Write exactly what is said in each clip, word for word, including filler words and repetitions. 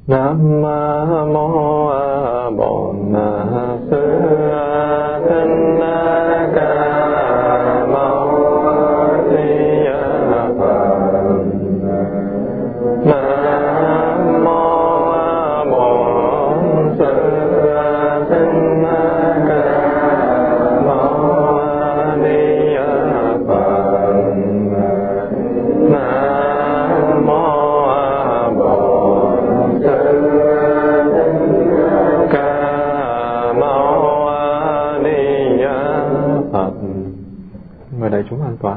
Nam mô Bổn Sư Thích Ca Mâu Ni Phật. Nam mô Bổn Sư Thích Ca Mâu Ni Phật. Nam mô Bổn Sư Ca Mâu Ni Phật. Ngồi đây chúng an toàn.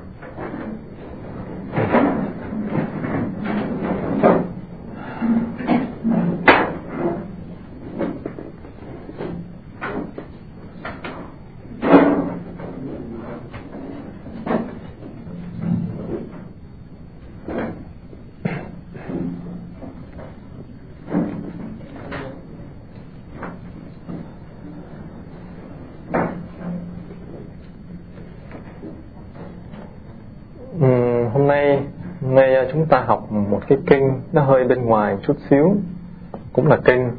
Hôm nay, hôm nay chúng ta học một cái kinh nó hơi bên ngoài chút xíu, cũng là kinh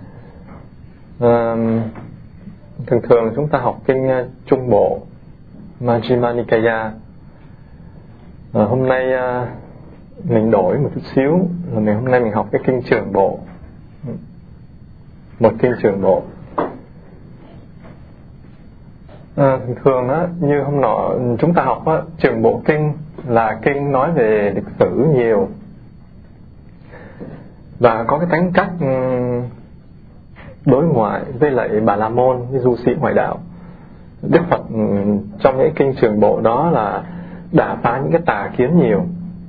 à, thường thường chúng ta học kinh Trung Bộ Majjhima Nikaya. à, Hôm nay à, mình đổi một chút xíu, là mình hôm nay mình học cái kinh Trường Bộ, một kinh Trường Bộ. À, thường thường á, như hôm nọ chúng ta học á, Trường Bộ kinh là kinh nói về lịch sử nhiều và có cái tính cách đối ngoại với lại Bà La Môn, với du sĩ ngoại đạo. Đức Phật trong những kinh Trường Bộ đó là đả phá những cái tà kiến nhiều.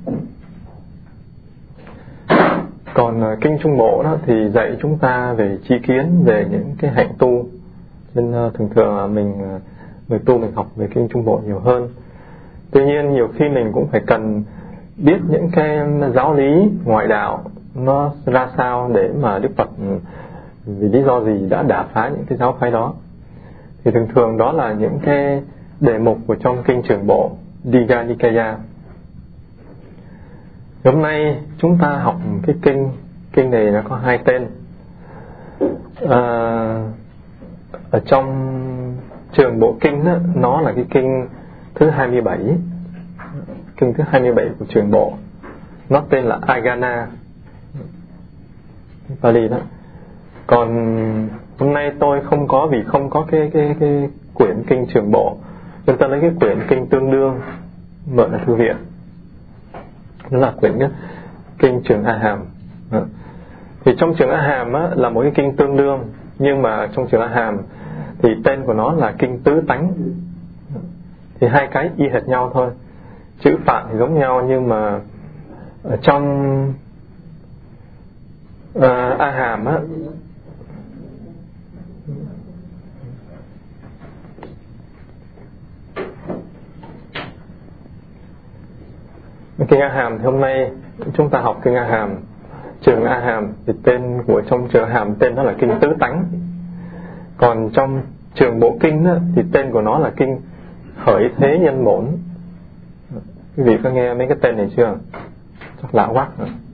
Còn kinh Trung Bộ đó thì dạy chúng ta về tri kiến, về những cái hạnh tu. Nên thường thường là mình người tu mình học về kinh Trung Bộ nhiều hơn. Tuy nhiên nhiều khi mình cũng phải cần biết những cái giáo lý ngoại đạo nó ra sao để mà Đức Phật vì lý do gì đã đả phá những cái giáo phái đó. Thì thường thường đó là những cái đề mục của trong kinh Trường Bộ Digha Nikaya. Hôm nay chúng ta học cái kinh kinh này nó có hai tên. À, ở trong Trường Bộ kinh đó, nó là cái kinh thứ hai mươi bảy, kinh thứ hai mươi bảy của Trường Bộ, nó tên là Agana Pali đó. Còn hôm nay tôi không có, vì không có cái cái cái quyển kinh Trường Bộ, nên ta lấy cái quyển kinh tương đương mượn ở thư viện, đó là quyển đó, kinh Trường A Hàm. Đó. Thì trong Trường A Hàm á, là một cái kinh tương đương, nhưng mà trong Trường A Hàm thì tên của nó là kinh Tứ Tánh. Thì hai cái y hệt nhau thôi, chữ Phạn thì giống nhau, nhưng mà ở trong uh, A Hàm á, kinh A Hàm thì hôm nay chúng ta học kinh A Hàm, Trường A Hàm thì tên của trong Trường A Hàm tên nó là kinh Tứ Tánh. Còn trong Trường Bộ kinh á, thì tên của nó là kinh Khởi Thế Nhân Bổn. Quý vị có nghe mấy cái tên này chưa? Chắc lạ quá.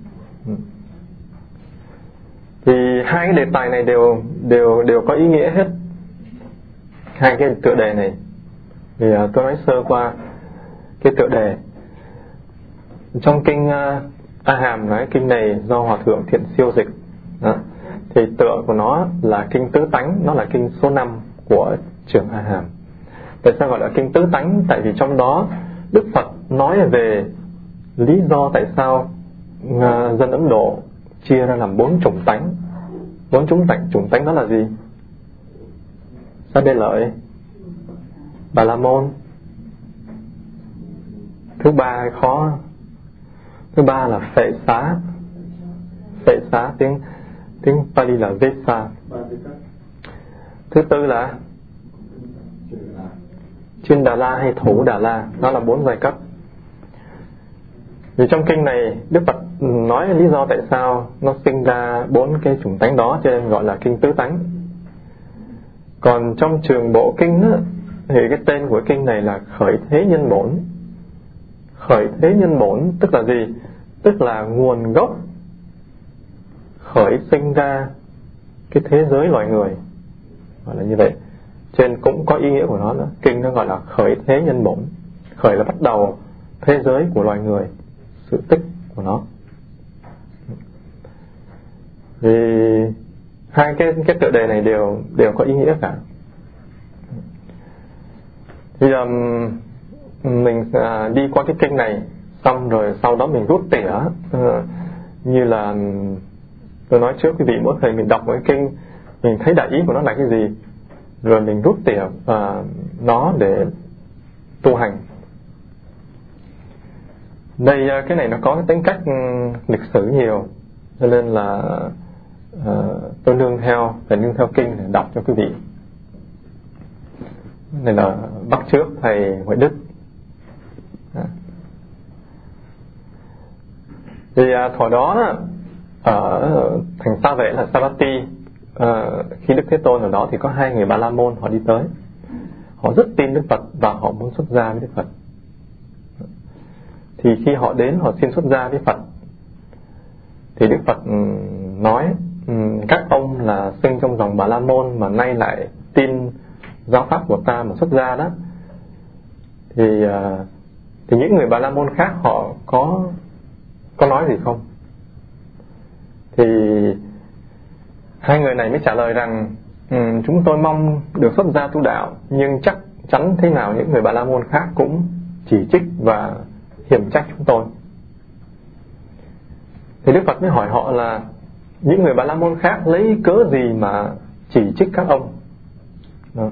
Thì hai cái đề tài này đều đều đều có ý nghĩa hết. Hai cái tựa đề này. Thì uh, tôi nói sơ qua cái tựa đề. Trong kinh uh, A Hàm nói kinh này do Hòa Thượng Thiện Siêu dịch. Đó. Thì tựa của nó là kinh Tứ Tánh, nó là kinh số năm của Trường A Hàm. Tại sao gọi là kinh Tứ Tánh? Tại vì trong đó Đức Phật nói về lý do tại sao uh, dân Ấn Độ chia ra làm bốn chủng tánh. Bốn chủng tánh, chủng tánh đó là gì? Sa Đê Lợi, Bà La Môn. Thứ ba khó. Thứ ba là Phệ Xá. Phệ Xá tiếng tiếng Pali là Vesa. Thứ tư là Chuyên Đà La hay Thủ Đà La. Đó là bốn giai cấp. Vì trong kinh này Đức Phật nói lý do tại sao nó sinh ra bốn cái chủng tánh đó, cho nên gọi là kinh Tứ Tánh. Còn trong Trường Bộ kinh á, thì cái tên của kinh này là Khởi Thế Nhân Bổn. Khởi Thế Nhân Bổn tức là gì? Tức là nguồn gốc khởi sinh ra cái thế giới loài người, gọi là như vậy. Trên cũng có ý nghĩa của nó nữa. Kinh nó gọi là khởi thế nhân bổn. Khởi là bắt đầu thế giới của loài người, sự tích của nó. Thì hai cái cái tựa đề này đều đều có ý nghĩa cả. Thì um, mình à, đi qua cái kinh này xong rồi sau đó mình rút tỉa, uh, như là tôi nói trước quý vị, mỗi thời mình đọc một cái kinh mình thấy đại ý của nó là cái gì, rồi mình rút tỉa uh, nó để tu hành. Đây uh, cái này nó có cái tính cách um, lịch sử nhiều, cho nên là uh, tôi nương theo phải nương theo kinh để đọc cho quý vị. Này là bắt trước thầy Huệ Đức. À. Thì à, thời đó ở thành Sa Vệ là Savatthi, à, khi Đức Thế Tôn ở đó thì có hai người Bà La Môn họ đi tới. Họ rất tin Đức Phật và họ muốn xuất gia với Đức Phật. Thì khi họ đến họ xin xuất gia với Phật, thì Đức Phật nói các ông là sinh trong dòng Bà La Môn mà nay lại tin giáo pháp của ta mà xuất gia đó, thì thì những người Bà La Môn khác họ có có nói gì không? Thì hai người này mới trả lời rằng um, chúng tôi mong được xuất gia tu đạo, nhưng chắc chắn thế nào những người Bà La Môn khác cũng chỉ trích và hiểm trách chúng tôi. Thì Đức Phật mới hỏi họ là những người Bà La Môn khác lấy cớ gì mà chỉ trích các ông? Đó.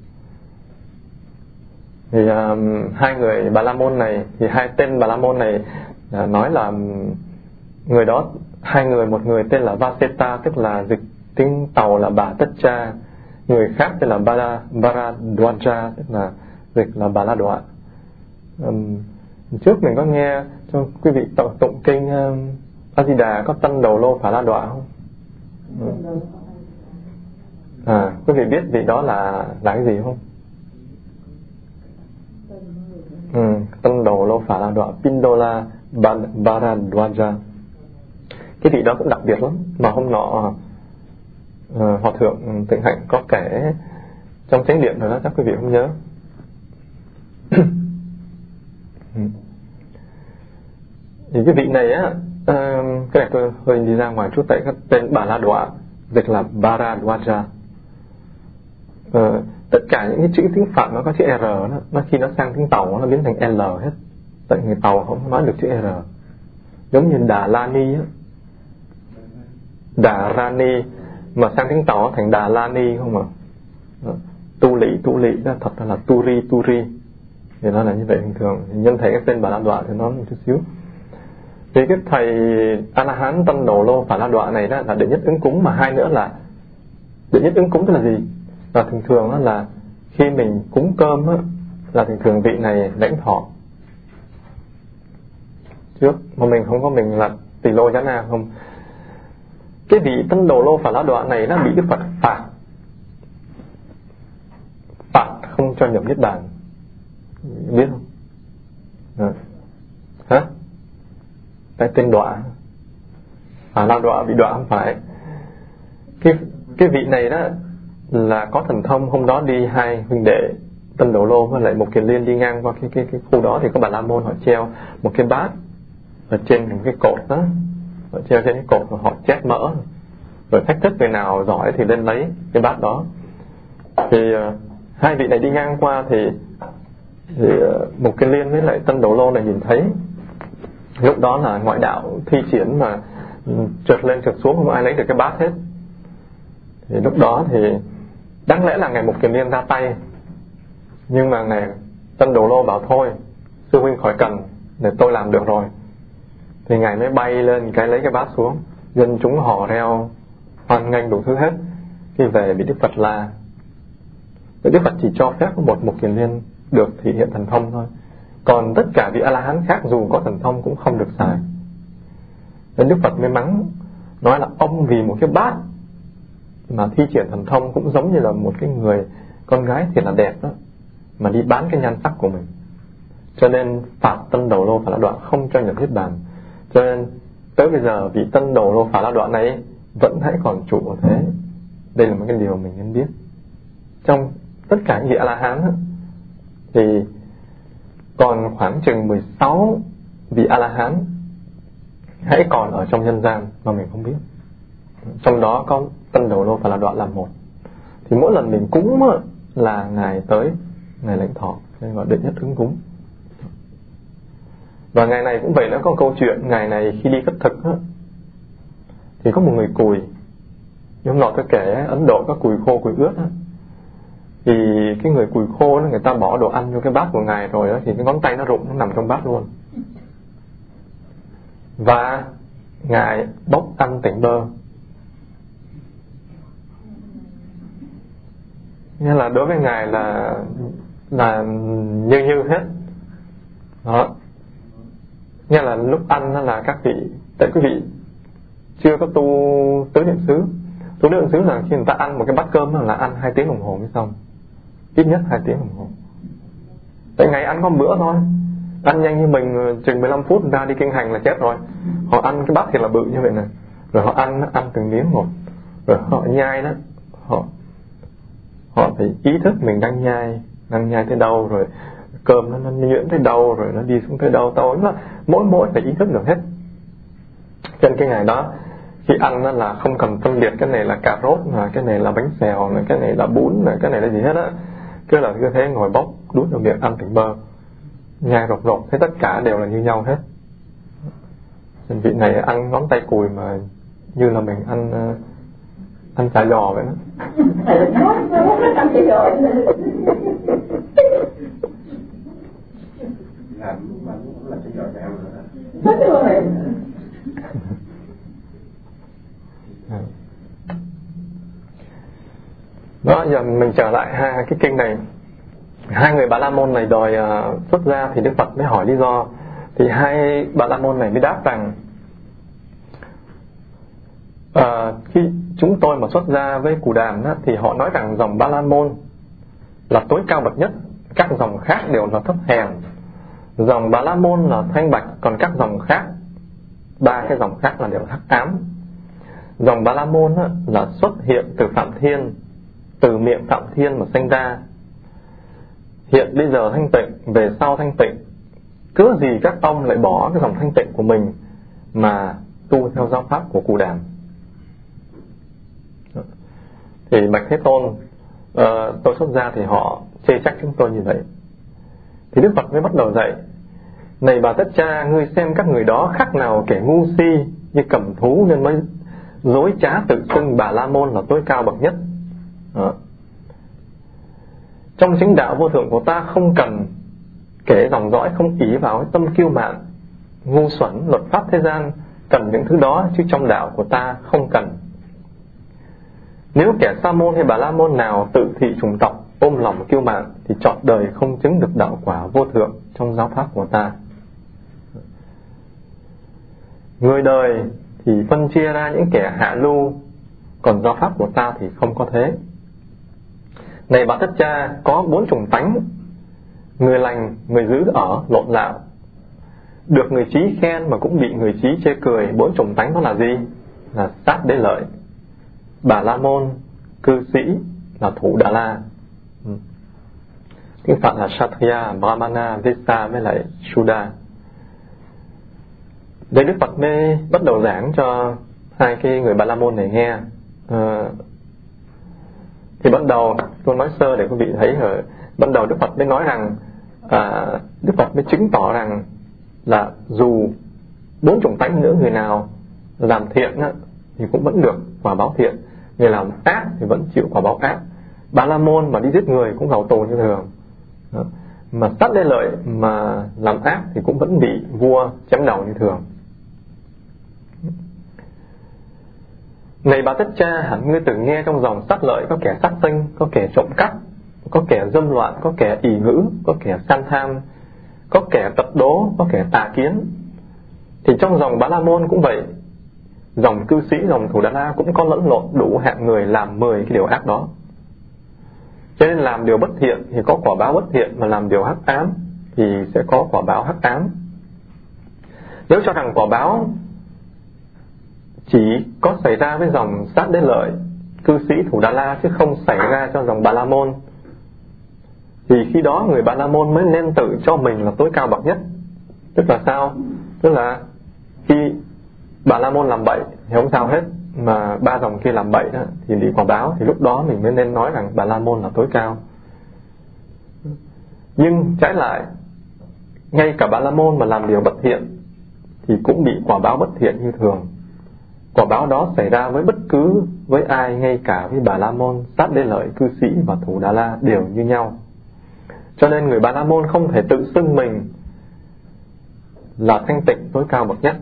Thì um, hai người Bà La Môn này, thì hai tên Bà La Môn này uh, nói là người đó, hai người, một người tên là Vaseta, tức là dịch tiếng Tàu là Bà Tất Cha, người khác tên là Bara, Baradwaja, tức là dịch là Bà La Đọa. Um, trước mình có nghe cho quý vị tụng, tụng kinh um, A Di Đà có Tân Đầu Lô Phả La Đọa không? Ừ. À, quý vị biết vị đó là là cái gì không? Ừ, Tân Đầu Lô Phả La Đọa, Pindola Baradwaja. Cái vị đó cũng đặc biệt lắm, mà hôm nọ uh, Hòa Thượng Tịnh Hạnh có kể trong chánh điện rồi đó, chắc quý vị không nhớ. Thì cái vị này á, uh, cái này tôi hơi đi ra ngoài chút, tại cái tên Bà La Đọa dịch là Baradwaja. Uh, tất cả những cái chữ tiếng Phạn nó có chữ R đó, nó khi nó sang tiếng Tàu nó biến thành L hết, tại người Tàu không nói được chữ R. Giống như Đà La Ni á, Đà Rani mà sang tiếng Tàu thành Đà La Ni không mà. Đó. Tu Lị, Tu Lị đó thật là Turi, Turi, thì nó là như vậy bình thường. Thì nhân thể cái tên Bà La Đọa thì nó một chút xíu. Thì cái thầy A La Hán Tân Đầu Lô Phả La Đọa này đó là đệ nhất ứng cúng, mà hai nữa là đệ nhất ứng cúng tức là gì? Là thường thường đó là khi mình cúng cơm á, là thường thường vị này lãnh thọ trước, mà mình không có, mình là Tỳ Lô Giá Na không. Cái vị Tân Đầu Lô Phả La Đọa này nó bị Đức Phật phạt, phạt không cho nhập Niết Bàn, biết không? À. Hả? Cái tên đọa, Phả La Đọa bị đọa không phải. Cái cái vị này đó là có thần thông. Hôm đó đi hai huynh đệ Tân Đầu Lô với lại một Kiền Liên đi ngang qua cái cái cái khu đó, thì có Bà La Môn họ treo một cái bát ở trên một cái cột đó, họ treo trên cái cột và họ chét mỡ, rồi thách thức người nào giỏi thì lên lấy cái bát đó. Thì uh, hai vị này đi ngang qua thì, thì uh, một Kiền Liên với lại Tân Đầu Lô này nhìn thấy. Lúc đó là ngoại đạo thi triển mà trượt lên trượt xuống, không ai lấy được cái bát hết. Thì lúc đó thì đáng lẽ là ngài Mục Kiền Liên ra tay, nhưng mà ngài Tân Đầu Lô bảo thôi sư huynh khỏi cần, để tôi làm được rồi. Thì ngài mới bay lên cái lấy cái bát xuống, dân chúng hò reo hoan nghênh đủ thứ hết. Khi về bị Đức Phật la. Đức Phật chỉ cho phép một Mục Kiền Liên được thể hiện thần thông thôi, còn tất cả vị A-la-hán khác dù có thần thông cũng không được xài. Nên Đức Phật mới mắng, nói là ông vì một cái bát mà thi triển thần thông cũng giống như là một cái người con gái thiệt là đẹp đó, mà đi bán cái nhan sắc của mình. Cho nên phạt Tân Đầu Lô Phả La Đọa không cho nhập Niết Bàn. Cho nên tới bây giờ vị Tân Đầu Lô Phả La Đọa này vẫn hãy còn trụ ở thế. Đây là một cái điều mình nên biết. Trong tất cả những vị A-la-hán á, thì còn khoảng chừng mười sáu vị A-la-hán hãy còn ở trong nhân gian mà mình không biết. Trong đó có Tân Đầu Lô và là Đoạn làm một. Thì mỗi lần mình cúng á, là Ngài tới, Ngài lãnh thọ, nên gọi đệ nhất ứng cúng. Và ngày này cũng vậy, nó có câu chuyện. Ngày này khi đi khất thực á, thì có một người cùi. Như hôm nọ tôi kể Ấn Độ có cùi khô cùi ướt á, thì cái người cùi khô đó, người ta bỏ đồ ăn vô cái bát của Ngài rồi đó, thì cái ngón tay nó rụng, nó nằm trong bát luôn. Và Ngài bốc ăn tỉnh bơ. Nghĩa là đối với Ngài là là như như hết đó. Nghĩa là lúc ăn đó là các vị, tại quý vị chưa có tu tứ niệm xứ. Tu tứ niệm xứ là khi người ta ăn một cái bát cơm là ăn hai tiếng đồng hồ mới xong, ít nhất hai tiếng đồng hồ. Tại ngày ăn có bữa thôi, ăn nhanh như mình chừng mười lăm phút ra đi kinh hành là chết rồi. Họ ăn cái bát thì là bự như vậy này, rồi họ ăn ăn từng miếng một, rồi họ nhai đó, họ họ phải ý thức mình đang nhai, đang nhai tới đâu, rồi cơm nó, nó nhuyễn tới đâu, rồi nó đi xuống tới đâu. Tối nó mỗi mỗi phải ý thức được hết. Trên cái ngày đó khi ăn đó là không cần phân biệt cái này là cà rốt, là cái này là bánh xèo, là cái này là bún, là cái này là gì hết á. Cứ là cứ thế ngồi bốc đút vào miệng ăn tỉnh bơ, nhai rột rột, thế tất cả đều là như nhau hết. Trên vị này ăn ngón tay cùi mà như là mình ăn uh, ăn chả giò vậy đó. Đó, giờ mình trở lại hai cái kinh này. Hai người Bà La Môn này đòi uh, xuất gia thì Đức Phật mới hỏi lý do. Thì hai Bà La Môn này mới đáp rằng uh, khi chúng tôi mà xuất gia với Cù Đàm á, thì họ nói rằng dòng Bà La Môn là tối cao bậc nhất, các dòng khác đều là thấp hèn. Dòng Bà La Môn là thanh bạch, còn các dòng khác, ba cái dòng khác là đều hắc ám. Dòng Bà La Môn á, là xuất hiện từ Phạm Thiên, từ miệng Phạm Thiên mà sinh ra, hiện bây giờ thanh tịnh, về sau thanh tịnh. Cứ gì các ông lại bỏ cái dòng thanh tịnh của mình mà tu theo giáo pháp của Cù Đàm. Thì bạch Thế Tôn, uh, tôi xuất gia thì họ chê trách chúng tôi như vậy. Thì Đức Phật mới bắt đầu dạy: này bà Tất Cha, ngươi xem các người đó khác nào kẻ ngu si như cầm thú, nên mới dối trá tự xưng Bà La Môn là tối cao bậc nhất. Đó. Trong chính đạo vô thượng của ta không cần kể dòng dõi, không ỷ vào cái tâm kiêu mạn ngu xuẩn luật pháp thế gian cần những thứ đó, chứ trong đạo của ta không cần. Nếu kẻ Sa môn hay Bà La Môn nào tự thị chủng tộc, ôm lòng kiêu mạn, thì trọn đời không chứng được đạo quả vô thượng trong giáo pháp của ta. Người đời thì phân chia ra những kẻ hạ lưu, còn giáo pháp của ta thì không có thế. Này bà Tất Cha, có bốn chủng tánh: người lành, người dữ ở, lộn lạo. Được người trí khen mà cũng bị người trí chê cười. Bốn chủng tánh đó là gì? Là sát đế lợi, Bà La Môn, cư sĩ là Thủ Đà La. Tiếng Phạn là Kshatriya, Brahmana, Vesta với lại Shuddha. Đây Đức Phật mới bắt đầu giảng cho hai cái người Bà La Môn này nghe. à, Thì bắt đầu tôi nói sơ để quý vị thấy rồi. Bắt đầu Đức Phật mới nói rằng à, Đức Phật mới chứng tỏ rằng là dù bốn chủng tánh nữa, người nào làm thiện á, thì cũng vẫn được quả báo thiện, người làm ác thì vẫn chịu quả báo ác. Bà La Môn mà đi giết người cũng vào tù như thường. Đó. Mà sát đế lợi mà làm ác thì cũng vẫn bị vua chém đầu như thường. Này bà Tất Cha, hẳn ngươi từng nghe trong dòng sát lợi có kẻ sát sinh, có kẻ trộm cắp, có kẻ dâm loạn, có kẻ ỷ ngữ, có kẻ san tham, có kẻ tập đố, có kẻ tà kiến. Thì trong dòng Bà La Môn cũng vậy. Dòng cư sĩ, dòng Thủ Đà La cũng có lẫn lộn đủ hạng người làm mười cái điều ác đó. Cho nên làm điều bất thiện thì có quả báo bất thiện, mà làm điều hắc ám thì sẽ có quả báo hắc ám. Nếu cho rằng quả báo chỉ có xảy ra với dòng Sát Đế Lợi, cư sĩ Thủ Đà La, chứ không xảy ra cho dòng Bà La Môn, thì khi đó người Bà La Môn mới nên tự cho mình là tối cao bậc nhất. Tức là sao? Tức là khi Bà La Môn làm bậy thì không sao hết, mà ba dòng kia làm bậy đó, thì bị quả báo, thì lúc đó mình mới nên nói rằng Bà La Môn là tối cao. Nhưng trái lại, ngay cả Bà La Môn mà làm điều bất thiện thì cũng bị quả báo bất thiện như thường. Quả báo đó xảy ra với bất cứ với ai, ngay cả với Bà La Môn, Sát Đế Lợi, cư sĩ và Thủ Đà La đều như nhau. Cho nên người Bà La Môn không thể tự xưng mình là thanh tịnh tối cao bậc nhất.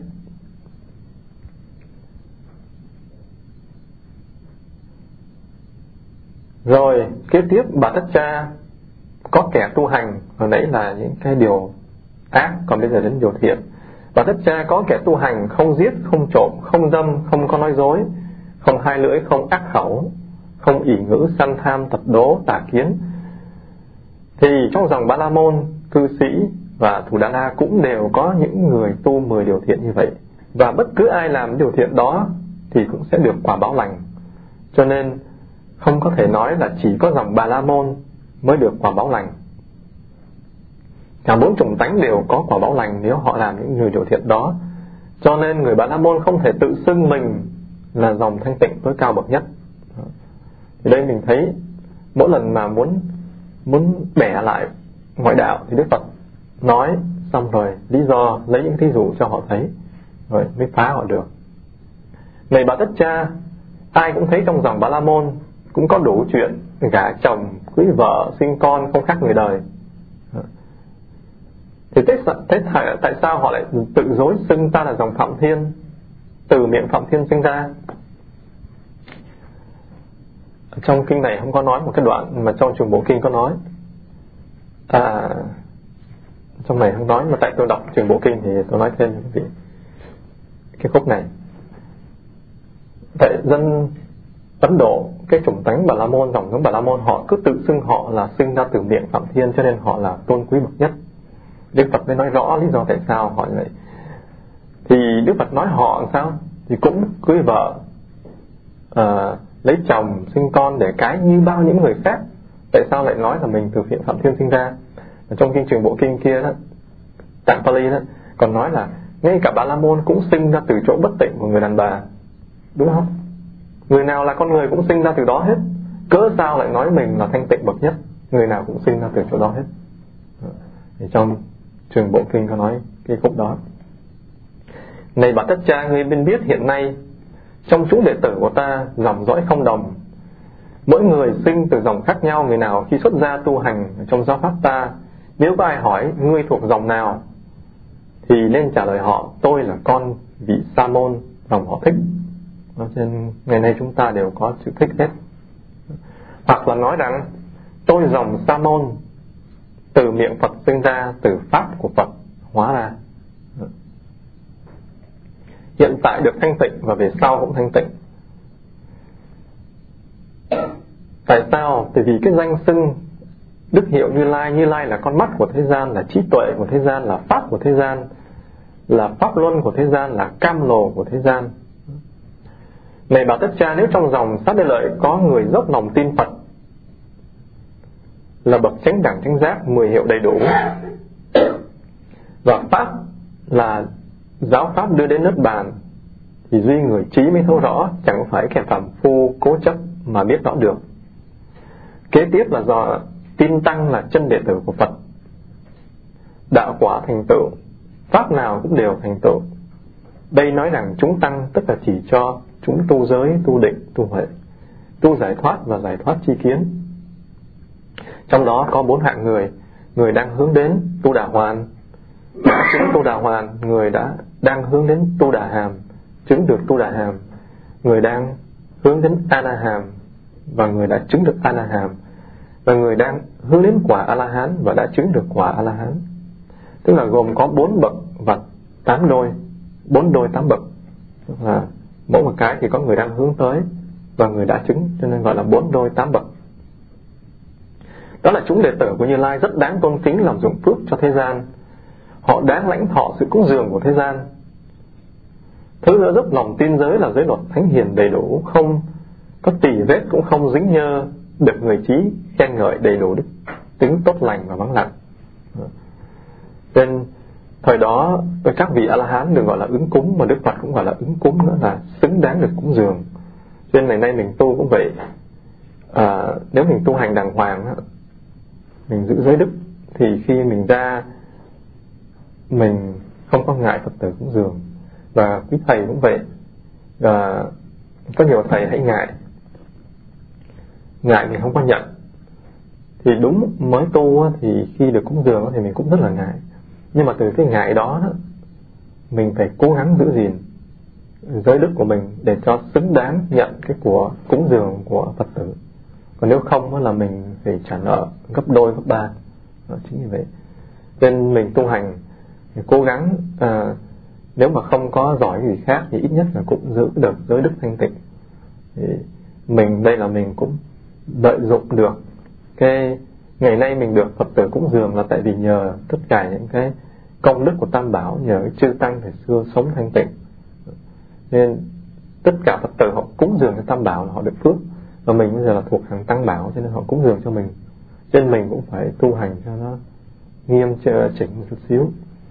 Rồi kế tiếp Bà Tất Cha có kẻ tu hành, hồi nãy là những cái điều ác, còn bây giờ đến điều thiện. Bà Tất Cha có kẻ tu hành không giết, không trộm, không dâm, không có nói dối, không hai lưỡi, không ác khẩu, không ỷ ngữ, săn tham, tật đố, tà kiến. Thì trong dòng Bà La Môn, cư sĩ và Thủ Đà La cũng đều có những người tu mười điều thiện như vậy. Và bất cứ ai làm điều thiện đó thì cũng sẽ được quả báo lành. Cho nên không có thể nói là chỉ có dòng Bà La Môn mới được quả báo lành. Cả bốn chủng tánh đều có quả báo lành nếu họ làm những người điều thiện đó. Cho nên người Bà La Môn không thể tự xưng mình là dòng thanh tịnh tối cao bậc nhất. Thì đây mình thấy mỗi lần mà muốn muốn bẻ lại ngoại đạo thì Đức Phật nói xong rồi lý do, lấy những thí dụ cho họ thấy, rồi mới phá họ được. Này Bà Tất Cha, ai cũng thấy trong dòng Bà La Môn cũng có đủ chuyện gả chồng, cưới vợ, sinh con không khác người đời. Thì thế, thế tại sao họ lại tự dối xưng ta là dòng Phạm Thiên, từ miệng Phạm Thiên sinh ra? Trong kinh này không có nói một cái đoạn, mà trong Trường Bộ Kinh có nói. À, trong này không nói, mà tại tôi đọc Trường Bộ Kinh thì tôi nói thêm cái, cái khúc này. Tại dân Ấn Độ, cái chủng tánh Bà La Môn, dòng giống Bà La Môn, họ cứ tự xưng họ là sinh ra từ miệng Phạm Thiên, cho nên họ là tôn quý bậc nhất. Đức Phật mới nói rõ lý do tại sao họ như vậy. Thì Đức Phật nói họ sao? Thì cũng cưới vợ, à, lấy chồng, sinh con để cái như bao những người khác. Tại sao lại nói là mình từ miệng Phạm Thiên sinh ra? Ở trong kinh Trường Bộ Kinh kia đó, Tạng Pali đó, còn nói là ngay cả Bà La Môn cũng sinh ra từ chỗ bất tịnh của người đàn bà. Đúng không? Người nào là con người cũng sinh ra từ đó hết. Cớ sao lại nói mình là thanh tịnh bậc nhất? Người nào cũng sinh ra từ chỗ đó hết. Thì trong Trường Bộ Kinh có nói cái khúc đó. Này Bà Tất Cha, ngươi nên biết hiện nay trong chúng đệ tử của ta dòng dõi không đồng. Mỗi người sinh từ dòng khác nhau. Người nào khi xuất gia tu hành trong giáo pháp ta, nếu có ai hỏi ngươi thuộc dòng nào, thì nên trả lời họ tôi là con vị Sa Môn, dòng họ Thích. Cho nên ngày nay chúng ta đều có chữ Thích hết. Hoặc là nói rằng tôi dòng Sa Môn, từ miệng Phật sinh ra, từ pháp của Phật hóa ra. Hiện tại được thanh tịnh và về sau cũng thanh tịnh. Tại sao? Tại vì cái danh xưng đức hiệu Như Lai, Như Lai là con mắt của thế gian, là trí tuệ của thế gian, là pháp của thế gian, là pháp luân của thế gian, là cam lồ của thế gian. Này Bà Tất Cha, nếu trong dòng Sát Đế Lợi có người dốc lòng tin Phật, là bậc chánh đẳng chánh giác, mười hiệu đầy đủ, và pháp là giáo pháp đưa đến nước bàn, thì duy người trí mới thấu rõ, chẳng phải kẻ phàm phu cố chấp mà biết rõ được. Kế tiếp là do tin tăng là chân đệ tử của Phật, đạo quả thành tựu, pháp nào cũng đều thành tựu. Đây nói rằng chúng tăng tức là chỉ cho chúng tu giới, tu định, tu huệ, tu giải thoát và giải thoát chi kiến. Trong đó có bốn hạng người: người đang hướng đến tu đà hoàn, đã chứng tu đà hoàn; người đã đang hướng đến tu đà hàm, chứng được tu đà hàm; người đang hướng đến a la hàm, và người đã chứng được a la hàm; và người đang hướng đến quả a la hán và đã chứng được quả a la hán. Tức là gồm có bốn bậc và tám đôi, bốn đôi tám bậc. Là mỗi một cái thì có người đang hướng tới và người đã chứng, cho nên gọi là bốn đôi tám bậc. Đó là chúng đệ tử của Như Lai rất đáng tôn kính, làm dụng phước cho thế gian. Họ đáng lãnh thọ sự cúng dường của thế gian. Thứ nữa giúp lòng tin giới là giới luật thánh hiền đầy đủ, không có tỳ vết, cũng không dính nhơ, được người trí khen ngợi đầy đủ đức tính tốt lành và vắng lặng. Nên thời đó các vị A-la-hán được gọi là ứng cúng, mà Đức Phật cũng gọi là ứng cúng nữa, là xứng đáng được cúng dường. Cho nên ngày nay mình tu cũng vậy. À, nếu mình tu hành đàng hoàng, mình giữ giới đức, thì khi mình ra mình không có ngại Phật tử cúng dường. Và quý thầy cũng vậy. À, có nhiều thầy hãy ngại ngại mình không có nhận. Thì đúng mới tu thì khi được cúng dường thì mình cũng rất là ngại. Nhưng mà từ cái ngại đó, đó mình phải cố gắng giữ gìn giới đức của mình để cho xứng đáng nhận cái của cúng dường của Phật tử. Còn nếu không là mình phải trả nợ gấp đôi gấp ba. Đó, chính như vậy. Nên mình tu hành thì cố gắng à, nếu mà không có giỏi gì khác thì ít nhất là cũng giữ được giới đức thanh tịnh. Thì mình đây là mình cũng lợi dụng được cái ngày nay mình được Phật tử cúng dường là tại vì nhờ tất cả những cái công đức của Tam Bảo, nhờ cái chư tăng thời xưa sống thanh tịnh. Nên tất cả Phật tử họ cúng dường cho Tam Bảo là họ được phước. Và mình bây giờ là thuộc hàng Tăng Bảo, cho nên họ cúng dường cho mình. Cho nên mình cũng phải tu hành cho nó nghiêm chỉnh một chút xíu.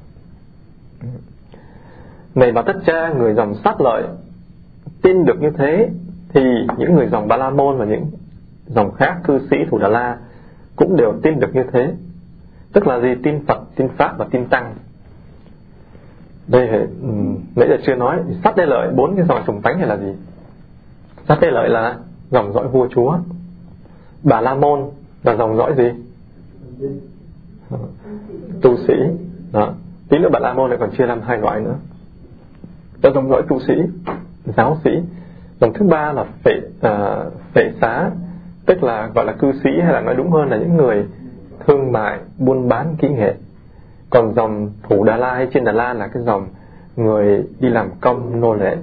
Này Bà Tất Cha, người dòng Sát Lợi tin được như thế, thì những người dòng Ba La Môn và những dòng khác, cư sĩ Thủ Đà La cũng đều tin được như thế. Tức là gì? Tin Phật, tin Pháp và tin Tăng. Đây là, nãy giờ chưa nói. Sát Đế Lợi, bốn cái dòng trùng tánh này là gì? Sát Đế Lợi là dòng dõi vua chúa. Bà La Môn là dòng dõi gì? Tu sĩ. Đó. Tí nữa Bà La Môn lại còn chia làm hai loại nữa. Đó, dòng dõi tu sĩ, giáo sĩ. Dòng thứ ba là phệ, uh, phệ xá, tức là gọi là cư sĩ, hay là nói đúng hơn là những người thương mại, buôn bán kỹ nghệ. Còn dòng Thủ Đà La hay Trên Đà La là cái dòng người đi làm công nô lệ.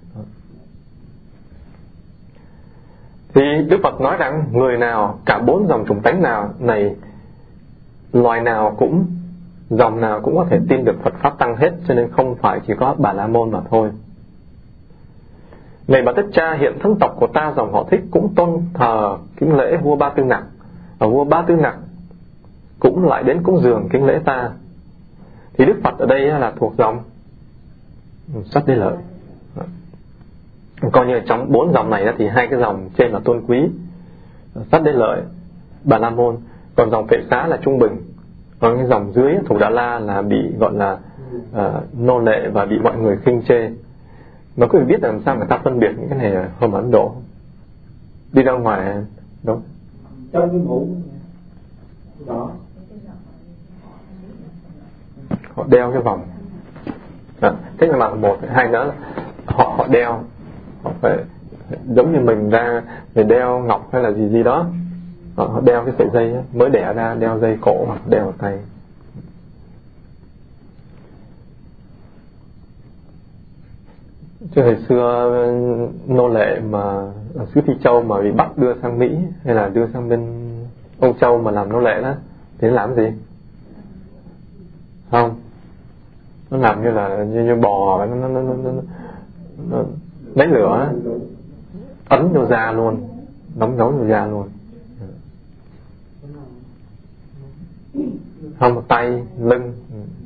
Thì Đức Phật nói rằng người nào, cả bốn dòng chủng tánh nào này, loài nào cũng, dòng nào cũng có thể tin được Phật Pháp Tăng hết, cho nên không phải chỉ có Bà La Môn mà thôi. Này Bà Tất Cha, hiện thân tộc của ta dòng họ Thích cũng tôn thờ kính lễ vua Ba Tư Nặc, và vua Ba Tư Nặc cũng lại đến cúng dường kính lễ ta. Thì Đức Phật ở đây là thuộc dòng Sát Đế Lợi. Coi như trong bốn dòng này thì hai cái dòng trên là tôn quý, Sát Đế Lợi, Bà La Môn. Còn dòng Phệ Xá là trung bình. Còn cái dòng dưới Thủ Đà La là bị gọi là uh, nô lệ và bị mọi người khinh chê. Mà có thể biết làm sao người ta phân biệt những cái này hôm Ấn Độ. Đi ra ngoài đúng trong cái mũ đó họ đeo cái vòng. Đó. Thế là một, hai nữa là họ họ đeo, họ phải giống như mình ra để đeo ngọc hay là gì gì đó, họ, họ đeo cái sợi dây ấy, mới đẻ ra đeo dây cổ hoặc đeo ở tay. Chứ hồi xưa nô lệ mà ở xứ Phi Châu mà bị bắt đưa sang Mỹ hay là đưa sang bên Âu Châu mà làm nô lệ đó thì nó làm gì? Không, nó làm như là như, như bò, nó, nó, nó, nó, nó, nó lấy lửa ấn vô da luôn, nóng nấu vô da luôn. Không, tay, lưng.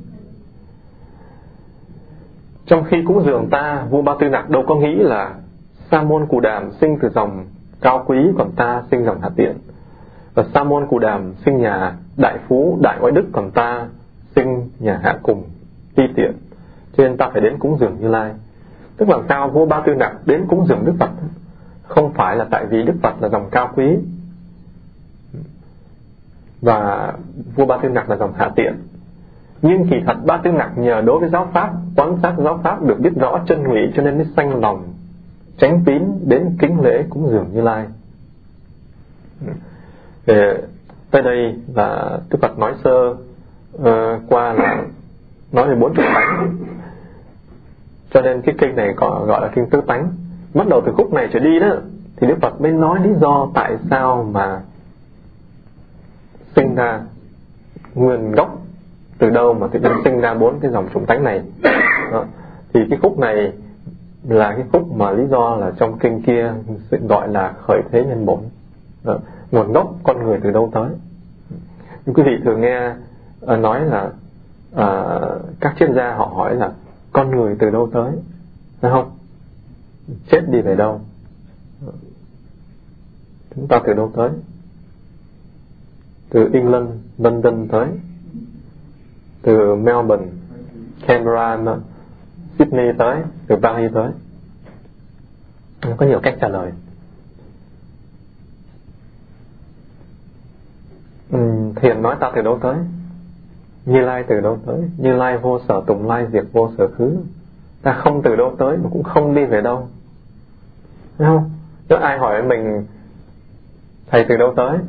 Trong khi cúng dường ta, vua Ba Tư Nặc đâu có nghĩ là Sa môn Cù Đàm sinh từ dòng cao quý, còn ta sinh dòng hạ tiện. Và Sa môn Cù Đàm sinh nhà đại phú, đại oai đức, còn ta sinh nhà hạ cùng, ti tiện. Cho nên ta phải đến cúng dường Như Lai. Tức là sao vua Ba Tư Nặc đến cúng dường Đức Phật không phải là tại vì Đức Phật là dòng cao quý và vua Ba Tư Nặc là dòng hạ tiện. Nhưng kỳ thật Ba Tư Nặc nhờ đối với giáo pháp, quán sát giáo pháp, được biết rõ chân ngụy, cho nên mới sanh lòng chánh tín đến kính lễ cúng dường Như Lai. Để, tới đây là Đức Phật nói sơ uh, qua là nói về bốn chủng tánh, cho nên cái kinh này có gọi là kinh tứ tánh. Bắt đầu từ khúc này trở đi đó thì Đức Phật mới nói lý do tại sao mà sinh ra, nguyên gốc từ đâu mà tự nhiên sinh ra bốn cái dòng chủng tánh này. Đó. Thì cái khúc này là cái khúc mà lý do là trong kinh kia gọi là khởi thế nhân bổn. Đó, nguồn gốc con người từ đâu tới. Quý vị thường nghe uh, nói là uh, các chuyên gia họ hỏi là con người từ đâu tới, phải không? Chết đi về đâu? Chúng ta từ đâu tới? Từ England, London tới, từ Melbourne, Canberra, Sydney tới, từ Paris tới. Có nhiều cách trả lời. Ừ, Thiền nói ta từ đâu tới? Như Lai từ đâu tới? Như Lai vô sở tùng lai, diệt vô sở khứ. Ta không từ đâu tới mà cũng không đi về đâu, thấy không? Nếu ai hỏi mình thầy từ đâu tới,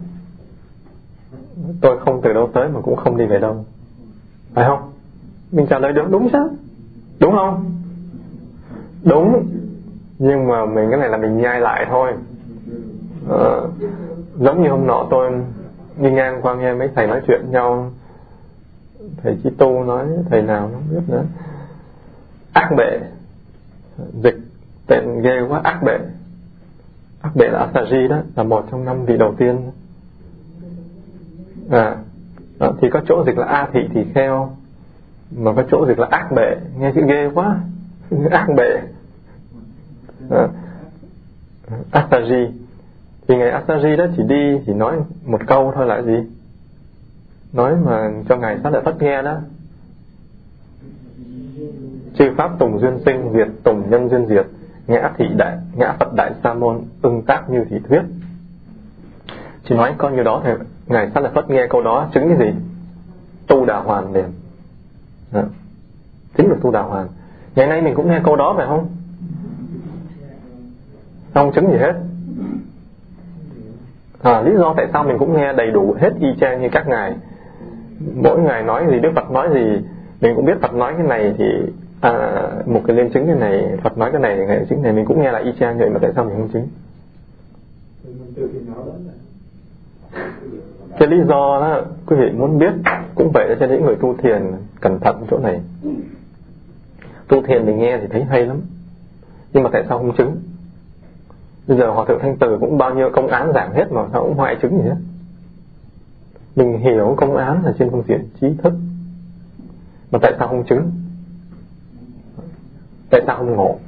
tôi không từ đâu tới mà cũng không đi về đâu, phải không? Mình trả lời được đúng chứ, đúng không? Đúng, nhưng mà mình cái này là mình nhai lại thôi. à, Giống như hôm nọ tôi đi ngang qua nghe mấy thầy nói chuyện nhau. Thầy Chí Tu nói, thầy nào nó không biết nữa, ác bệ, dịch tên ghê quá, ác bệ. Ác bệ là Asaji đó, là một trong năm vị đầu tiên. À, đó, thì có chỗ dịch là A thị thì kheo, mà có chỗ dịch là ác bệ, nghe chữ ghê quá. Ác bệ, à, Asaji. Thì ngài Asaji đó chỉ đi chỉ nói một câu thôi là gì? Nói mà cho ngài Sát Lợi Phất nghe đó: chư pháp tùng duyên sinh, diệt tùng nhân duyên diệt, ngã thị đại, ngã Phật đại sa môn, ưng tác như thị thuyết. Chỉ nói coi như đó thì ngài Sát Lợi Phất nghe câu đó chứng cái gì? Tu đà hoàn liền. Đó, chính được tu đà hoàn. Ngày nay mình cũng nghe câu đó phải không? Không chứng gì hết. À, lý do tại sao mình cũng nghe đầy đủ hết y chang như các ngài. Mỗi ngày nói gì, Đức Phật nói gì, mình cũng biết Phật nói cái này thì à, một cái liên chứng cái này, Phật nói cái này, cái chứng này mình cũng nghe là y chang vậy, mà tại sao mình không chứng? Cái lý do đó, quý vị muốn biết cũng vậy cho những người tu thiền cẩn thận chỗ này. Tu thiền mình nghe thì thấy hay lắm, nhưng mà tại sao không chứng? Bây giờ Hòa Thượng Thanh Từ cũng bao nhiêu công án giảng hết mà sao cũng hoại chứng gì hết. Mình hiểu công án là trên phương diện trí thức, mà tại sao không chứng? Tại sao không ngộ?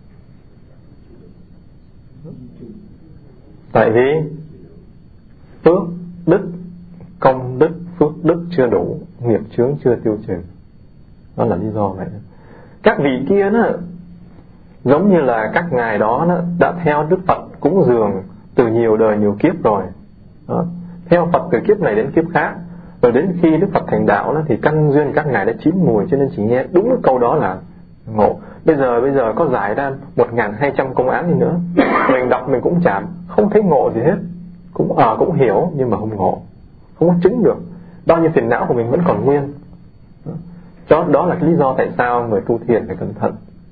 Tại vì phước đức, công đức, phước đức chưa đủ, nghiệp chướng chưa tiêu trừ. Đó là lý do vậy. Các vị kia đó, giống như là các ngài đó, đó đã theo Đức Phật cúng dường từ nhiều đời nhiều kiếp rồi đó. Theo Phật từ kiếp này đến kiếp khác, rồi đến khi Đức Phật thành đạo đó, thì căn duyên các ngài đã chín mùi, cho nên chỉ nghe đúng cái câu đó là ngộ. Bây giờ bây giờ có giải ra một nghìn hai trăm công án gì nữa, mình đọc mình cũng chạm, không thấy ngộ gì hết. Cũng à, cũng hiểu nhưng mà không ngộ, không có chứng được. Bao nhiêu phiền não của mình vẫn còn nguyên. Đó, đó là cái lý do tại sao người tu thiền phải cẩn thận.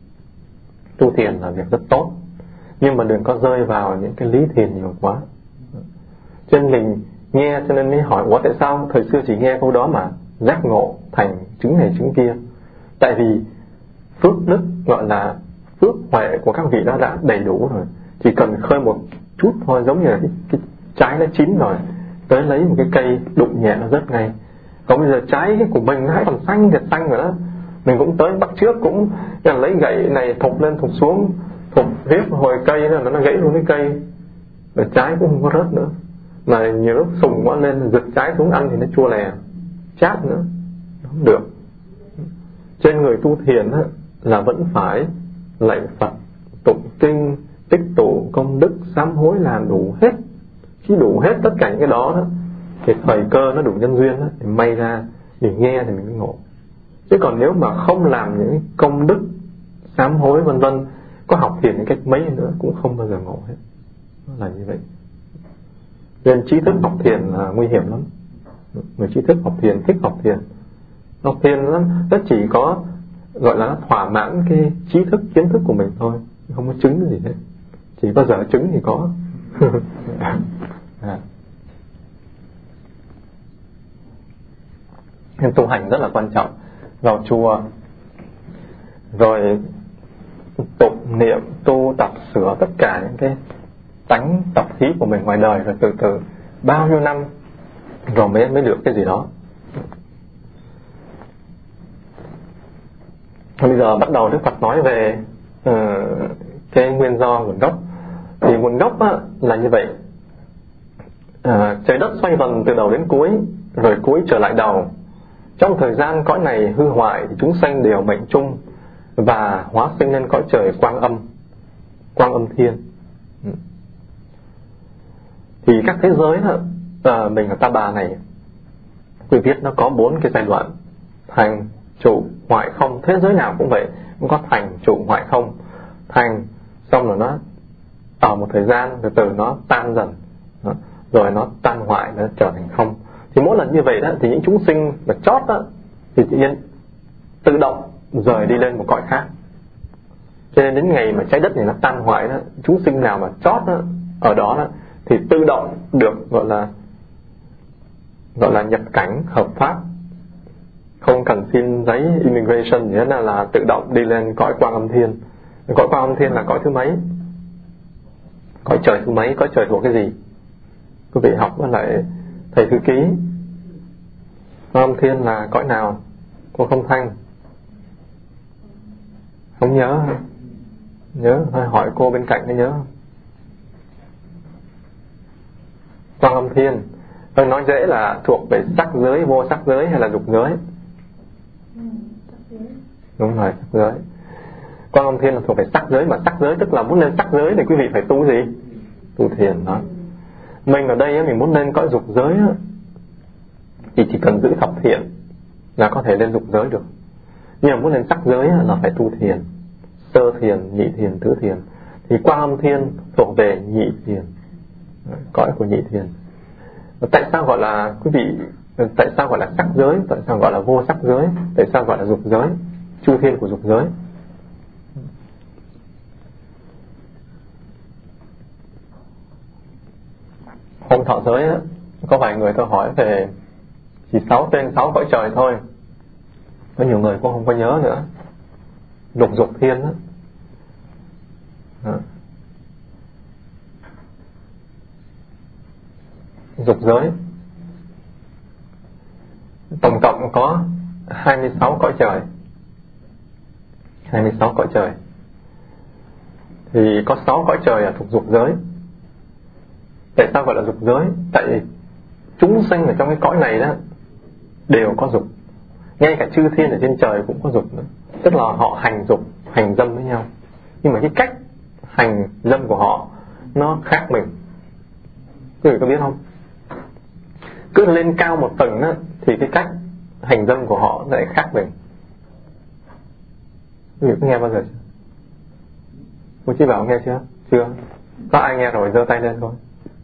Tu thiền là việc rất tốt, nhưng mà đừng có rơi vào những cái lý thiền nhiều quá. Cho nên mình nghe, cho nên mới hỏi ủa tại sao thời xưa chỉ nghe câu đó mà giác ngộ thành chứng này chứng kia? Tại vì phước đức, gọi là phước huệ của các vị đó đã đầy đủ rồi, chỉ cần khơi một chút thôi. Giống như là cái, cái trái nó chín rồi, tới lấy một cái cây đụng nhẹ nó rớt ngay. Còn bây giờ trái cái của mình nó còn xanh thiệt xanh rồi đó, mình cũng tới bắt trước cũng lấy gậy này thục lên thục xuống, thục riết hồi cây nó nó gãy luôn cái cây, rồi trái cũng không có rớt nữa. Mà nhiều lúc sùng quá lên giật trái xuống ăn thì nó chua lè, chát nữa, không được. Trên người tu thiền á, là vẫn phải lạy Phật, tụng kinh, tích tụ công đức, sám hối làm đủ hết. Khi đủ hết tất cả những cái đó, đó thì thời cơ nó đủ nhân duyên đó, thì may ra mình nghe thì mình mới ngộ. Chứ còn nếu mà không làm những công đức, sám hối vân vân, có học thiền những cách mấy nữa cũng không bao giờ ngộ hết. Nó là như vậy. Nên trí thức học thiền là nguy hiểm lắm. Người trí thức học thiền thích học thiền, học thiền nó, nó chỉ có gọi là nó thỏa mãn cái trí thức kiến thức của mình thôi, không có chứng cái gì hết. Chỉ bao giờ chứng thì có. À. Nên tu hành rất là quan trọng. Vào chùa rồi tụng niệm tu tập sửa tất cả những cái tánh tập khí của mình ngoài đời, rồi từ từ bao nhiêu năm rồi mới mới được cái gì đó. Bây giờ bắt đầu Đức Phật nói về uh, cái nguyên do nguồn gốc. Thì nguồn gốc á, là như vậy. À, trời đất xoay vần từ đầu đến cuối, rồi cuối trở lại đầu. Trong thời gian cõi này hư hoại thì chúng sanh đều mệnh chung và hóa sinh lên cõi trời quang âm, quang âm thiên. Thì các thế giới đó, à, mình ở Ta Bà này, quý viết nó có bốn cái giai đoạn: thành, trụ, hoại, không. Thế giới nào cũng vậy, cũng có thành, trụ, hoại, không. Thành xong rồi nó ở một thời gian từ từ nó tan dần, rồi nó tan hoại, nó trở thành không. Thì mỗi lần như vậy đó, thì những chúng sinh mà chót đó, thì tự nhiên tự động rời đi lên một cõi khác. Cho nên đến ngày mà trái đất này nó tan hoại đó, chúng sinh nào mà chót đó, ở đó đó, thì tự động được gọi là gọi là nhập cảnh hợp pháp, không cần xin giấy immigration gì hết, là, là tự động đi lên cõi quang âm thiên. Cõi quang âm thiên là cõi thứ mấy? Cõi trời thứ mấy? Cõi trời thuộc cái gì? Quý vị học với lại thầy thư ký. Quang âm thiên là cõi nào? Cô Không Thanh không nhớ? Nhớ thôi, hỏi cô bên cạnh mới nhớ. Quang âm thiên tôi nói dễ là thuộc về sắc giới, vô sắc giới hay là dục giới? Đúng rồi, sắc giới. Quang âm thiên là thuộc về sắc giới, mà sắc giới tức là muốn lên sắc giới thì quý vị phải tu gì? Tu thiền đó. Mình ở đây mình muốn lên cõi dục giới thì chỉ cần giữ thập thiện là có thể lên dục giới được. Nhưng mà muốn lên sắc giới là phải tu thiền, sơ thiền, nhị thiền, tứ thiền. Thì quang âm thiên thuộc về nhị thiền, cõi của nhị thiền. Tại sao gọi là quý vị? Tại sao gọi là sắc giới? Tại sao gọi là vô sắc giới? Tại sao gọi là dục giới? Chu thiên của dục giới. Hôm thọ giới á, có vài người tôi hỏi về chỉ sáu tên sáu cõi trời thôi, có nhiều người cũng không có nhớ nữa. Lục dục thiên á, dục giới tổng cộng có hai mươi sáu cõi trời. hai mươi sáu cõi trời thì có sáu cõi trời là thuộc dục giới. Tại sao gọi là dục giới? Tại chúng sanh ở trong cái cõi này đó đều có dục, ngay cả chư thiên ở trên trời cũng có dục nữa. Tức là họ hành dục, hành dâm với nhau, nhưng mà cái cách hành dâm của họ nó khác mình. Quý vị có biết không? Cứ lên cao một tầng đó, thì cái cách hành dâm của họ lại khác mình. Quý vị có nghe bao giờ chưa? Cô Chí Bảo nghe chưa? Chưa? Có ai nghe rồi giơ tay lên thôi.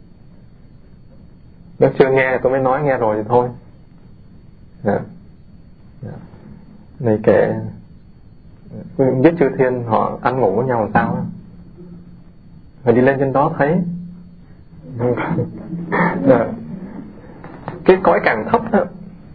Nếu chưa nghe tôi mới nói, nghe rồi thì thôi. Yeah. Yeah. Này kể biết chư thiên họ ăn ngủ với nhau làm sao đó. Rồi đi lên trên đó thấy. Yeah. Cái cõi càng thấp đó,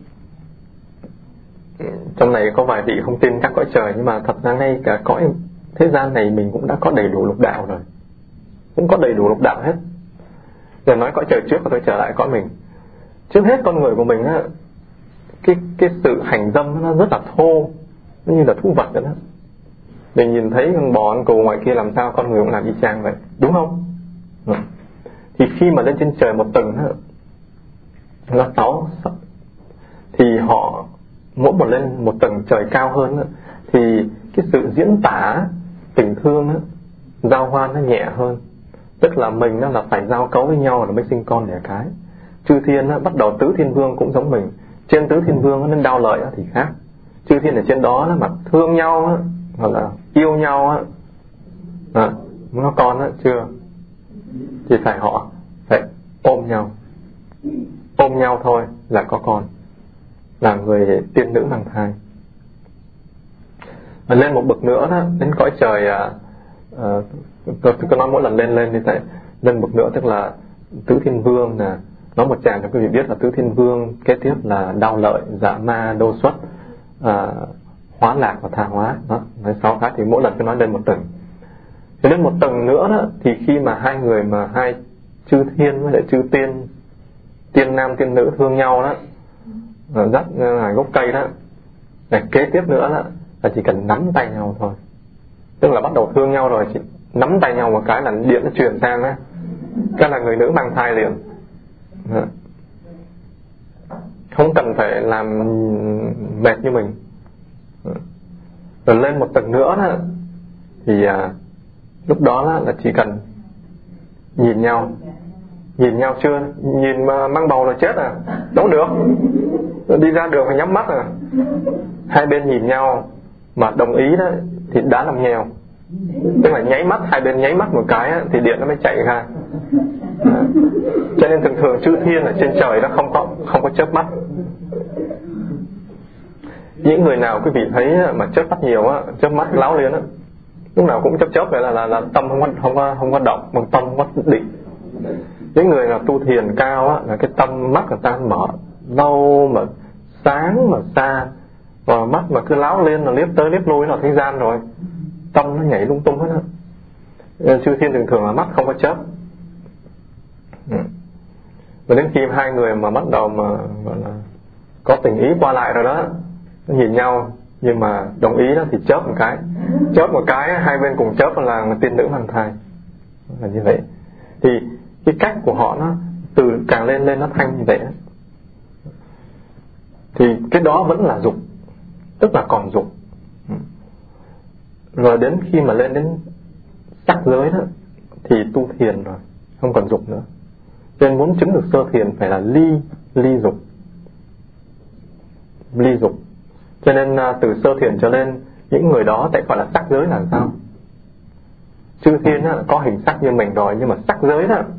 trong này có vài vị không tin các cõi trời, nhưng mà thật ra ngay cả cõi thế gian này mình cũng đã có đầy đủ lục đạo rồi, cũng có đầy đủ lục đạo hết. Giờ nói cõi trời trước và tôi trở lại cõi mình. Trước hết con người của mình á, cái cái sự hành dâm nó rất là thô, nó như là thú vật vậy đó. Mình nhìn thấy con bò con cừu ngoài kia làm sao con người cũng làm y chang vậy, đúng không? Thì khi mà lên trên trời một tầng á, nó sáu, thì họ mỗi một lên một tầng trời cao hơn á, thì cái sự diễn tả tình thương á, giao hoan nó nhẹ hơn. Tức là mình đó là phải giao cấu với nhau là mới sinh con đẻ cái. Chư thiên á, bắt đầu tứ thiên vương cũng giống mình. Trên tứ thiên vương nó đau lợi á, thì khác. Chư thiên ở trên đó nó mà thương nhau á, hoặc là yêu nhau á, à, muốn có con á, chưa, thì phải họ phải ôm nhau. Ôm nhau thôi là có con, là người tiên nữ mang thai. Mà lên một bậc nữa đó, đến cõi trời à, à, tôi cứ nói mỗi lần lên lên như thế, lên bậc nữa tức là tứ thiên vương nè. Nói một tràng cho quý vị biết là tứ thiên vương kế tiếp là đao lợi, dạ ma, đô xuất, à, hóa lạc và tha hóa. Đó, nói sáu cái thì mỗi lần cứ nói lên một tầng. Thì lên một tầng nữa đó, thì khi mà hai người mà hai chư thiên với lại chư tiên, tiên nam tiên nữ thương nhau đó, dắt là gốc cây đó, là kế tiếp nữa đó, là chỉ cần nắm tay nhau thôi. Tức là bắt đầu thương nhau rồi, chỉ nắm tay nhau một cái là điện nó truyền sang đó, cái là người nữ mang thai liền. Không cần phải làm mệt như mình. Rồi lên một tầng nữa đó, thì à, lúc đó là, là chỉ cần nhìn nhau. Nhìn nhau chưa? Nhìn mà mang bầu là chết à? Đâu được. Đi ra đường phải nhắm mắt à? Hai bên nhìn nhau mà đồng ý đó thì đã làm nhèo. Tức là nháy mắt, hai bên nháy mắt một cái thì điện nó mới chạy ra. À. Cho nên thường thường chư thiên ở trên trời nó không có không có chớp mắt. Những người nào quý vị thấy mà chớp mắt nhiều á, chớp mắt láo liên á, lúc nào cũng chớp chớp vậy là, là là tâm không có không có không có động, bằng tâm không có định. Những người nào tu thiền cao á, là cái tâm mắt người ta mở lâu mà sáng mà xa, và mắt mà cứ láo lên là liếc tới liếc lui là thế gian rồi, tâm nó nhảy lung tung hết á. Chư thiên thường thường là mắt không có chớp. Và đến khi hai người mà bắt đầu mà gọi là có tình ý qua lại rồi đó, nhìn nhau nhưng mà đồng ý đó thì chớp một cái, chớp một cái hai bên cùng chớp là tiên nữ mang thai, là như vậy. Thì cái cách của họ nó từ càng lên lên nó thanh như vậy, thì cái đó vẫn là dục, tức là còn dục. Rồi đến khi mà lên đến sắc giới đó thì tu thiền rồi, không còn dục nữa. Cho nên muốn chứng được sơ thiền phải là ly ly dục, ly dục. Cho nên từ sơ thiền cho lên, những người đó tại gọi là sắc giới là sao? Chư thiên đó, có hình sắc như mình rồi, nhưng mà sắc giới đó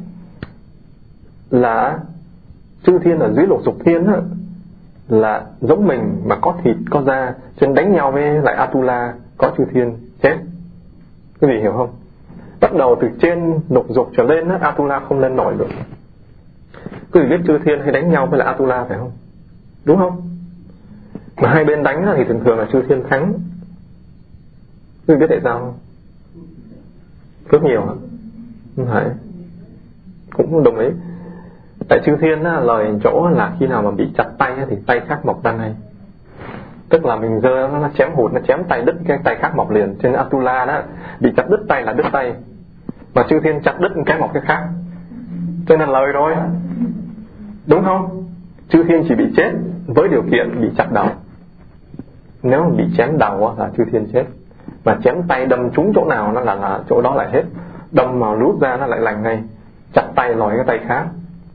là chư thiên ở dưới lục dục thiên đó, là giống mình mà có thịt có da, cho nên đánh nhau với lại Atula có chư thiên chết. Quý vị hiểu không? Bắt đầu từ trên lục dục trở lên đó, Atula không lên nổi được. Quý vị biết chư thiên hay đánh nhau với lại Atula phải không? Đúng không? Mà hai bên đánh thì thường thường là chư thiên thắng. Quý vị biết tại sao không? Rất nhiều hả? Không phải. Cũng đồng ý. Tại chư thiên á, lời chỗ là khi nào mà bị chặt tay á, thì tay khác mọc ra ngay. Tức là mình giơ nó chém hụt, nó chém tay đứt cái tay khác mọc liền. Trên Atula đó, bị chặt đứt tay là đứt tay, mà chư thiên chặt đứt cái mọc cái khác. Cho nên lời rồi, đúng không? Chư thiên chỉ bị chết với điều kiện bị chặt đầu. Nếu mà bị chém đầu là chư thiên chết. Mà chém tay đâm trúng chỗ nào nó là, là chỗ đó lại hết. Đâm mà rút ra nó lại lành ngay. Chặt tay lòi cái tay khác.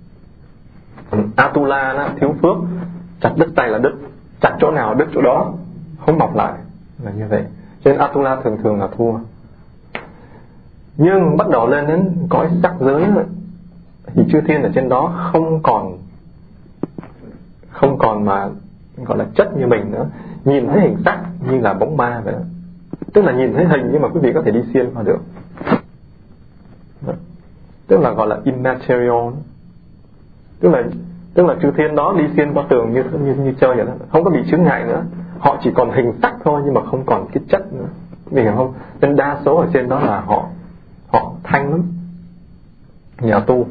Atula nó thiếu phước, chặt đứt tay là đứt, chặt chỗ nào đứt chỗ đó, không mọc lại, là như vậy. Cho nên Atula thường thường là thua. Nhưng bắt đầu lên đến cõi sắc giới thì chư thiên ở trên đó không còn không còn mà gọi là chất như mình nữa, nhìn thấy hình sắc như là bóng ma vậy đó. Tức là nhìn thấy hình nhưng mà quý vị có thể đi xuyên qua được. Tức là gọi là immaterial. Tức là tức là chư thiên đó đi xuyên qua tường như như như chơi vậy đó, không có bị chướng ngại nữa. Họ chỉ còn hình sắc thôi nhưng mà không còn cái chất nữa. Mình hiểu không? Nên đa số ở trên đó là họ họ thanh lắm, nhà tu.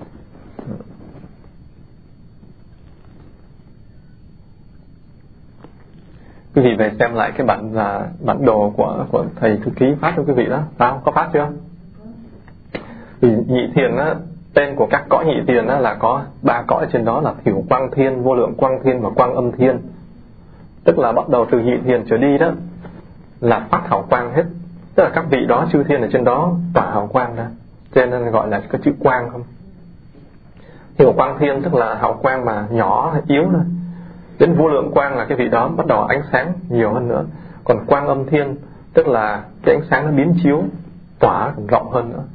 Quý vị về xem lại cái bản là bản đồ của của thầy thư ký phát cho quý vị đó, sao có phát chưa? Thì nhị thiền á, tên của các cõi nhị thiền á là có ba cõi trên đó là thiểu quang thiên, vô lượng quang thiên và quang âm thiên. Tức là bắt đầu từ nhị thiền trở đi đó là phát hào quang hết. Tức là các vị đó chư thiên ở trên đó tỏa hào quang ra, cho nên gọi là cái chữ quang không. Thiểu quang thiên tức là hào quang mà nhỏ yếu thôi. Đến vô lượng quang là cái vị đó bắt đầu ánh sáng nhiều hơn nữa. Còn quang âm thiên tức là cái ánh sáng nó biến chiếu, tỏa rộng hơn nữa.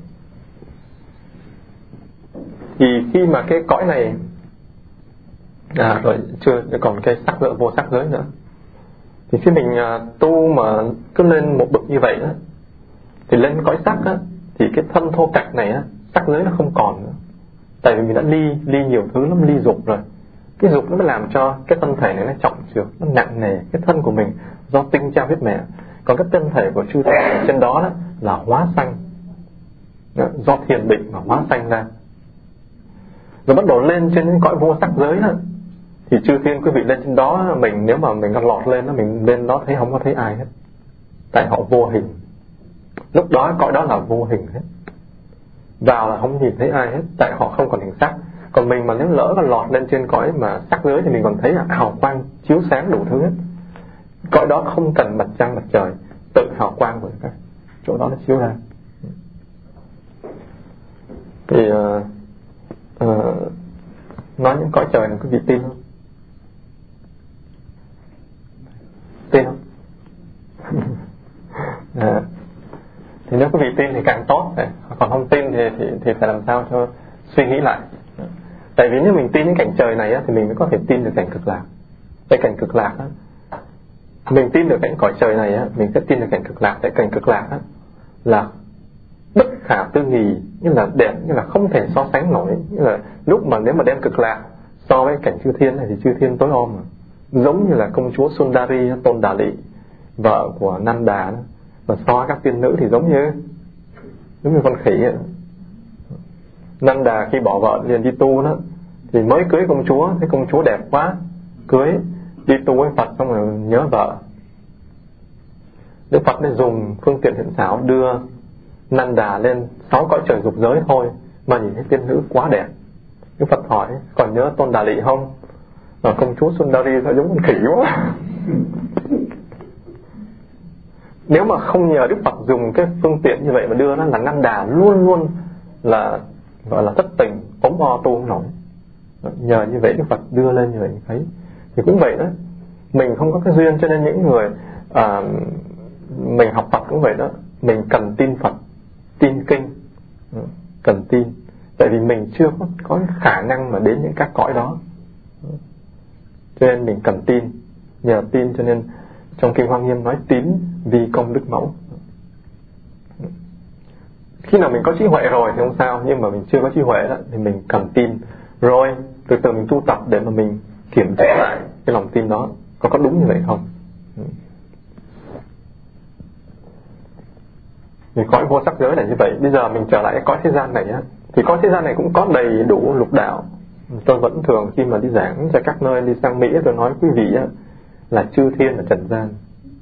Thì khi mà cái cõi này à, rồi chưa còn cái sắc giới, vô sắc giới nữa. Thì khi mình à, tu mà cứ lên một bậc như vậy đó, thì lên cõi sắc á, thì cái thân thô cạch này á, sắc giới nó không còn nữa. Tại vì mình đã ly ly nhiều thứ lắm, ly dục rồi. Cái dục nó mới làm cho cái thân thể này nó trọng trược, nó nặng nề. Cái thân của mình do tinh cha huyết mẹ. Còn cái thân thể của chư thiên trên đó, đó là hóa sanh, do thiền định mà hóa sanh ra. Rồi bắt đầu lên trên những cõi vô sắc giới đó, thì chư thiên quý vị lên trên đó, mình nếu mà mình lọt lên đó, mình lên đó thấy không có thấy ai hết, tại họ vô hình. Lúc đó cõi đó là vô hình hết, vào là không nhìn thấy ai hết, tại họ không còn hình sắc. Còn mình mà nếu lỡ mà lọt lên trên cõi mà sắc giới thì mình còn thấy là hào quang chiếu sáng đủ thứ hết. Cõi đó không cần mặt trăng mặt trời, tự hào quang của cái chỗ đó nó chiếu ra. Thì uh, uh, nói những cõi trời này quý vị tin không? Tin không? À, thì nếu quý vị tin thì càng tốt, còn không tin thì, thì, thì phải làm sao cho suy nghĩ lại. Tại vì nếu mình tin những cảnh trời này á, thì mình mới có thể tin được cảnh cực lạc. Tại cảnh cực lạc á, mình tin được cảnh cõi trời này á, mình sẽ tin được cảnh cực lạc. Tại cảnh cực lạc á là bất khả tư nghì, như là đẹp, như là không thể so sánh nổi. Như là lúc mà nếu mà đem cực lạc so với cảnh chư thiên này thì chư thiên tối om mà. Giống như là công chúa Sundari, Tôn Đà Lị, vợ của Nanda, và so với các tiên nữ thì giống như giống như con khỉ ấy. Nanda khi bỏ vợ liền đi tu đó, thì mới cưới công chúa, thấy công chúa đẹp quá, cưới, đi tu với Phật xong rồi nhớ vợ. Đức Phật nên dùng phương tiện hiện xảo đưa Nanda lên sáu cõi trời dục giới thôi, mà nhìn thấy tiên nữ quá đẹp. Đức Phật hỏi, còn nhớ Tôn Đà Lị không? Và công chúa Sundari sao giống con khỉ quá. Nếu mà không nhờ Đức Phật dùng cái phương tiện như vậy mà đưa nó, là Nanda luôn luôn là gọi là thất tình, ống o tu không nổi. Nhờ như vậy Đức Phật đưa lên như vậy thấy. Thì cũng vậy đó, mình không có cái duyên, cho nên những người à, mình học Phật cũng vậy đó, mình cần tin Phật, tin kinh, cần tin. Tại vì mình chưa có, có khả năng mà đến những các cõi đó, cho nên mình cần tin. Nhờ tin cho nên trong Kinh Hoa Nghiêm nói tín vì công đức mẫu. Khi nào mình có trí huệ rồi thì không sao, nhưng mà mình chưa có trí huệ đó, thì mình cần tin. Rồi từ từ mình tu tập để mà mình kiểm tra lại cái lòng tin đó có có đúng như vậy không. Vì cõi vô sắc giới là như vậy. Bây giờ mình trở lại cái cõi thế gian này á, thì cõi thế gian này cũng có đầy đủ lục đạo. Tôi vẫn thường khi mà đi giảng cho các nơi, đi sang Mỹ, tôi nói quý vị á, là chư thiên ở trần gian.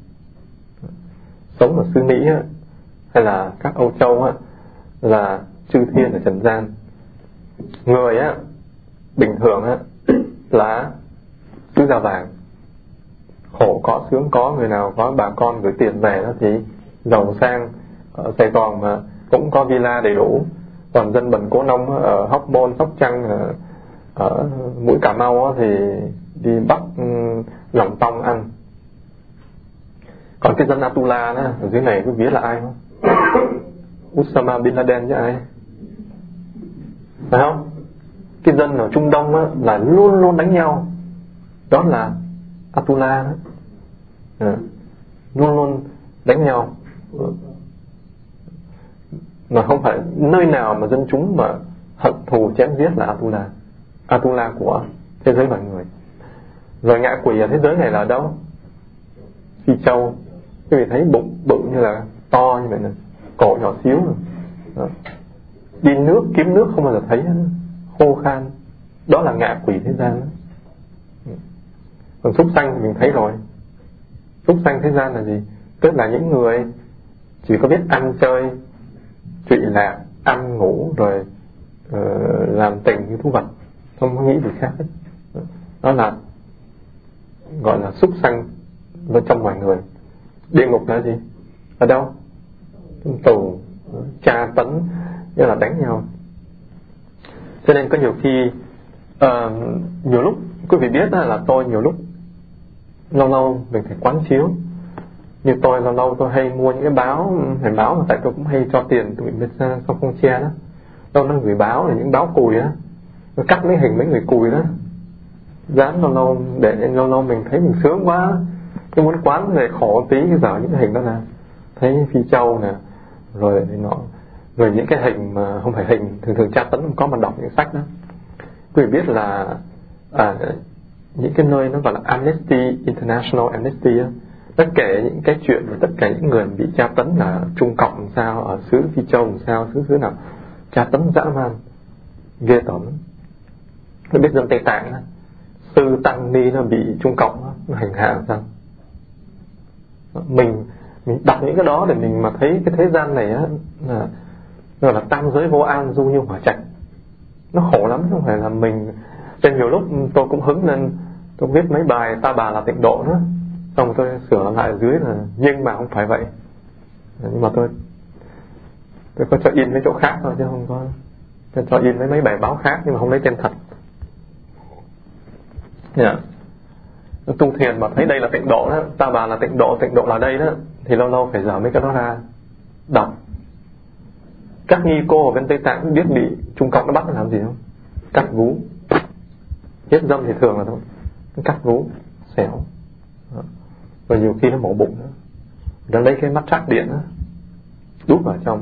Sống ở xứ Mỹ á, hay là các Âu Châu á, là chư thiên ở trần gian. Người á, bình thường á, là xứ da vàng. Khổ có sướng có, người nào có bà con gửi tiền về đó thì giàu sang. Ở Sài Gòn mà cũng có villa đầy đủ. Còn dân bần cố nông ở Hóc Môn, Sóc Trăng, ở, ở Mũi Cà Mau thì đi bắt um, lòng tong ăn. Còn cái dân Atula đó, ở dưới này có biết là ai không? Osama Bin Laden với ai? Phải không? Cái dân ở Trung Đông đó, là luôn luôn đánh nhau. Đó là Atula đó. À, luôn luôn đánh nhau. Mà không phải nơi nào mà dân chúng mà hận thù chém giết là Atula. Atula của thế giới loài người. Rồi ngạ quỷ ở thế giới này là đâu? Phi Châu. Quý vị thấy bụng bự như là to như vậy nè, cổ nhỏ xíu nè. Đi nước kiếm nước không bao giờ thấy, khô khan. Đó là ngạ quỷ thế gian đó. Còn súc sanh thì mình thấy rồi. Súc sanh thế gian là gì? Tức là những người chỉ có biết ăn chơi, trụy lạc, ăn ngủ rồi uh, làm tình như thú vật, không có nghĩ gì khác hết. Đó là gọi là súc sanh ở trong ngoài người. Địa ngục là gì? Ở đâu? Trong tù, tra tấn, như là đánh nhau. Cho nên có nhiều khi uh, nhiều lúc quý vị biết là tôi nhiều lúc lâu lâu mình phải quán chiếu. Như tôi lâu lâu tôi hay mua những cái báo, phải báo mà tại tôi cũng hay cho tiền tụi mình bên sau không che đó. Đâu nó gửi báo là những báo cùi á, nó cắt mấy hình mấy người cùi đó, dán lâu lâu để lâu lâu mình thấy mình sướng quá, cái muốn quán về khổ tí cái dở những cái hình đó là thấy Phi Châu nè, rồi nọ, rồi những cái hình mà không phải hình, thường thường tra tấn không có mà đọc những sách đó. Quý vị biết là à, những cái nơi nó gọi là Amnesty International Amnesty á, Tất kể những cái chuyện và tất cả những người bị tra tấn ở Trung Cộng làm sao, ở xứ Phi Châu làm sao, xứ xứ nào tra tấn dã man ghê tởm. Nó biết dân Tây Tạng đó, sư tăng ni nó bị Trung Cộng đó, nó hành hạ làm sao. Mình mình đọc những cái đó để mình mà thấy cái thế gian này á là gọi là tam giới vô an, du như hỏa trạch. Nó khổ lắm, không phải là mình. Trên nhiều lúc tôi cũng hứng lên, tôi viết mấy bài ta bà là tịnh độ nữa, xong rồi tôi sửa lại ở dưới là nhưng mà không phải vậy. Nhưng mà tôi tôi có cho in mấy chỗ khác thôi chứ không có cho, cho in mấy mấy bài báo khác, nhưng mà không lấy tên thật. Yeah. Tu thiền mà thấy đây là tịnh độ đó, ta bà là tịnh độ, tịnh độ là đây đó, thì lâu lâu phải dở mấy cái đó ra đọc. Các nghi cô ở bên Tây Tạng biết bị Trung Cộng nó bắt nó làm gì không? Cắt vú. Hiếp dâm thì thường là thôi, cắt vú, xẻo. Đó. Rồi nhiều khi nó mổ bụng nữa, nó lấy cái mắt trác điện đó, đút vào trong,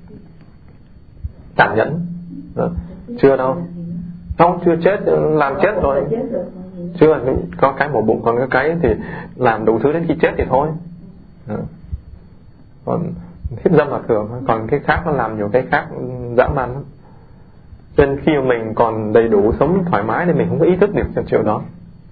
tàn nhẫn. Đó. Chưa đâu, không, chưa chết, làm chết rồi. Chưa, có cái mổ bụng, còn cái cái thì làm đủ thứ đến khi chết thì thôi. Đó. Còn hiếp dâm là thường, còn cái khác nó làm nhiều cái khác dã man lắm. Cho nên khi mà mình còn đầy đủ sống thoải mái thì mình không có ý thức được trong chuyện đó.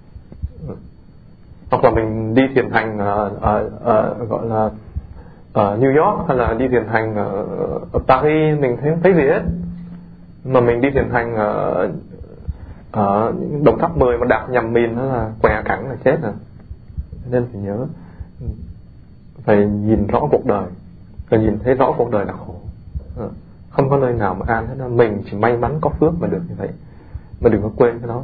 Hoặc là mình đi thiền hành ở, ở, ở gọi là ở New York, hay là đi thiền hành ở, ở Paris, mình thấy không thấy gì hết. Mà mình đi thiền hành ở, ở Đồng Tháp mười mà đạp nhầm mìn đó là què cẳng là chết rồi. Nên phải nhớ, phải nhìn rõ cuộc đời, phải nhìn thấy rõ cuộc đời là khổ. Không có nơi nào mà an hết đó. Mình chỉ may mắn có phước mà được như vậy, mà đừng có quên cái đó.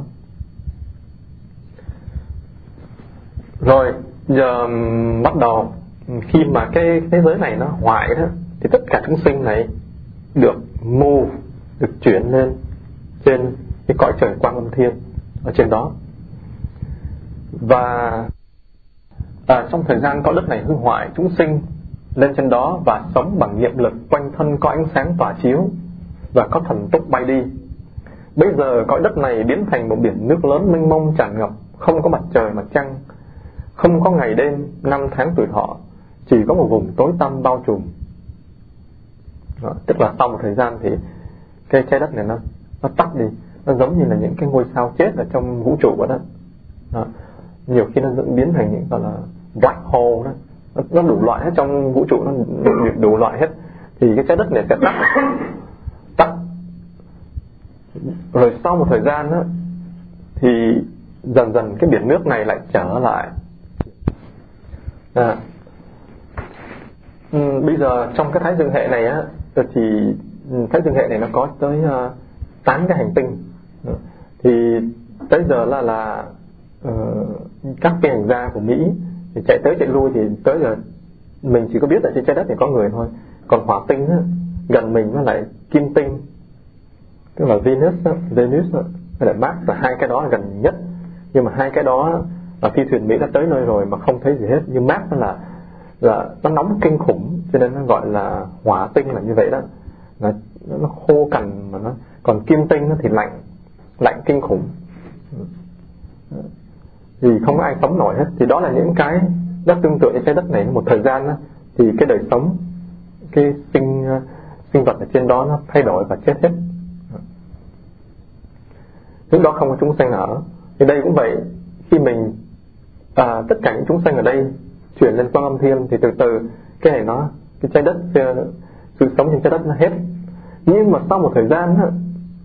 Rồi giờ bắt đầu khi mà cái thế giới này nó hoại đó, thì tất cả chúng sinh này được move, được chuyển lên trên cái cõi trời Quang Âm Thiên ở trên đó. Và à, trong thời gian cõi đất này hư hoại, chúng sinh lên trên đó và sống bằng niệm lực, quanh thân có ánh sáng tỏa chiếu và có thần túc bay đi. Bây giờ cõi đất này biến thành một biển nước lớn mênh mông tràn ngập, không có mặt trời mặt trăng, không có ngày đêm, năm tháng tuổi thọ, chỉ có một vùng tối tăm bao trùm. Đó, tức là sau một thời gian thì cái trái đất này nó nó tắt đi, nó giống như là những cái ngôi sao chết ở trong vũ trụ đó. Đó. Nhiều khi nó biến thành những gọi là black hole đó. Nó đủ loại hết, trong vũ trụ nó đủ, đủ loại hết, thì cái trái đất này sẽ tắt tắt rồi sau một thời gian đó, thì dần dần cái biển nước này lại trở lại. À, ừ, bây giờ trong cái Thái Dương hệ này á, thì Thái Dương hệ này nó có tới uh, tám cái hành tinh. Thì tới giờ là là uh, các phi hành gia của Mỹ thì chạy tới chạy lui, thì tới giờ mình chỉ có biết là trên trái đất này có người thôi. Còn hỏa tinh á, gần mình nó lại kim tinh, tức là Venus á, Venus á, hay là Mars, là hai cái đó là gần nhất. Nhưng mà hai cái đó là phi thuyền Mỹ đã tới nơi rồi mà không thấy gì hết. Nhưng Mars nó là là nó nóng kinh khủng, cho nên nó gọi là hỏa tinh là như vậy đó. Nó, nó khô cằn mà nó. Còn kim tinh nó thì lạnh, lạnh kinh khủng, thì không có ai sống nổi hết. Thì đó là những cái rất tương tự với trái đất này. Một thời gian đó, thì cái đời sống, cái sinh sinh vật ở trên đó nó thay đổi và chết hết. Lúc đó không có chúng sanh ở. Thì đây cũng vậy, khi mình à, tất cả những chúng sanh ở đây chuyển lên Quang Âm Thiên, thì từ từ cái này nó, cái trái đất, sự sống trên trái đất nó hết. Nhưng mà sau một thời gian đó,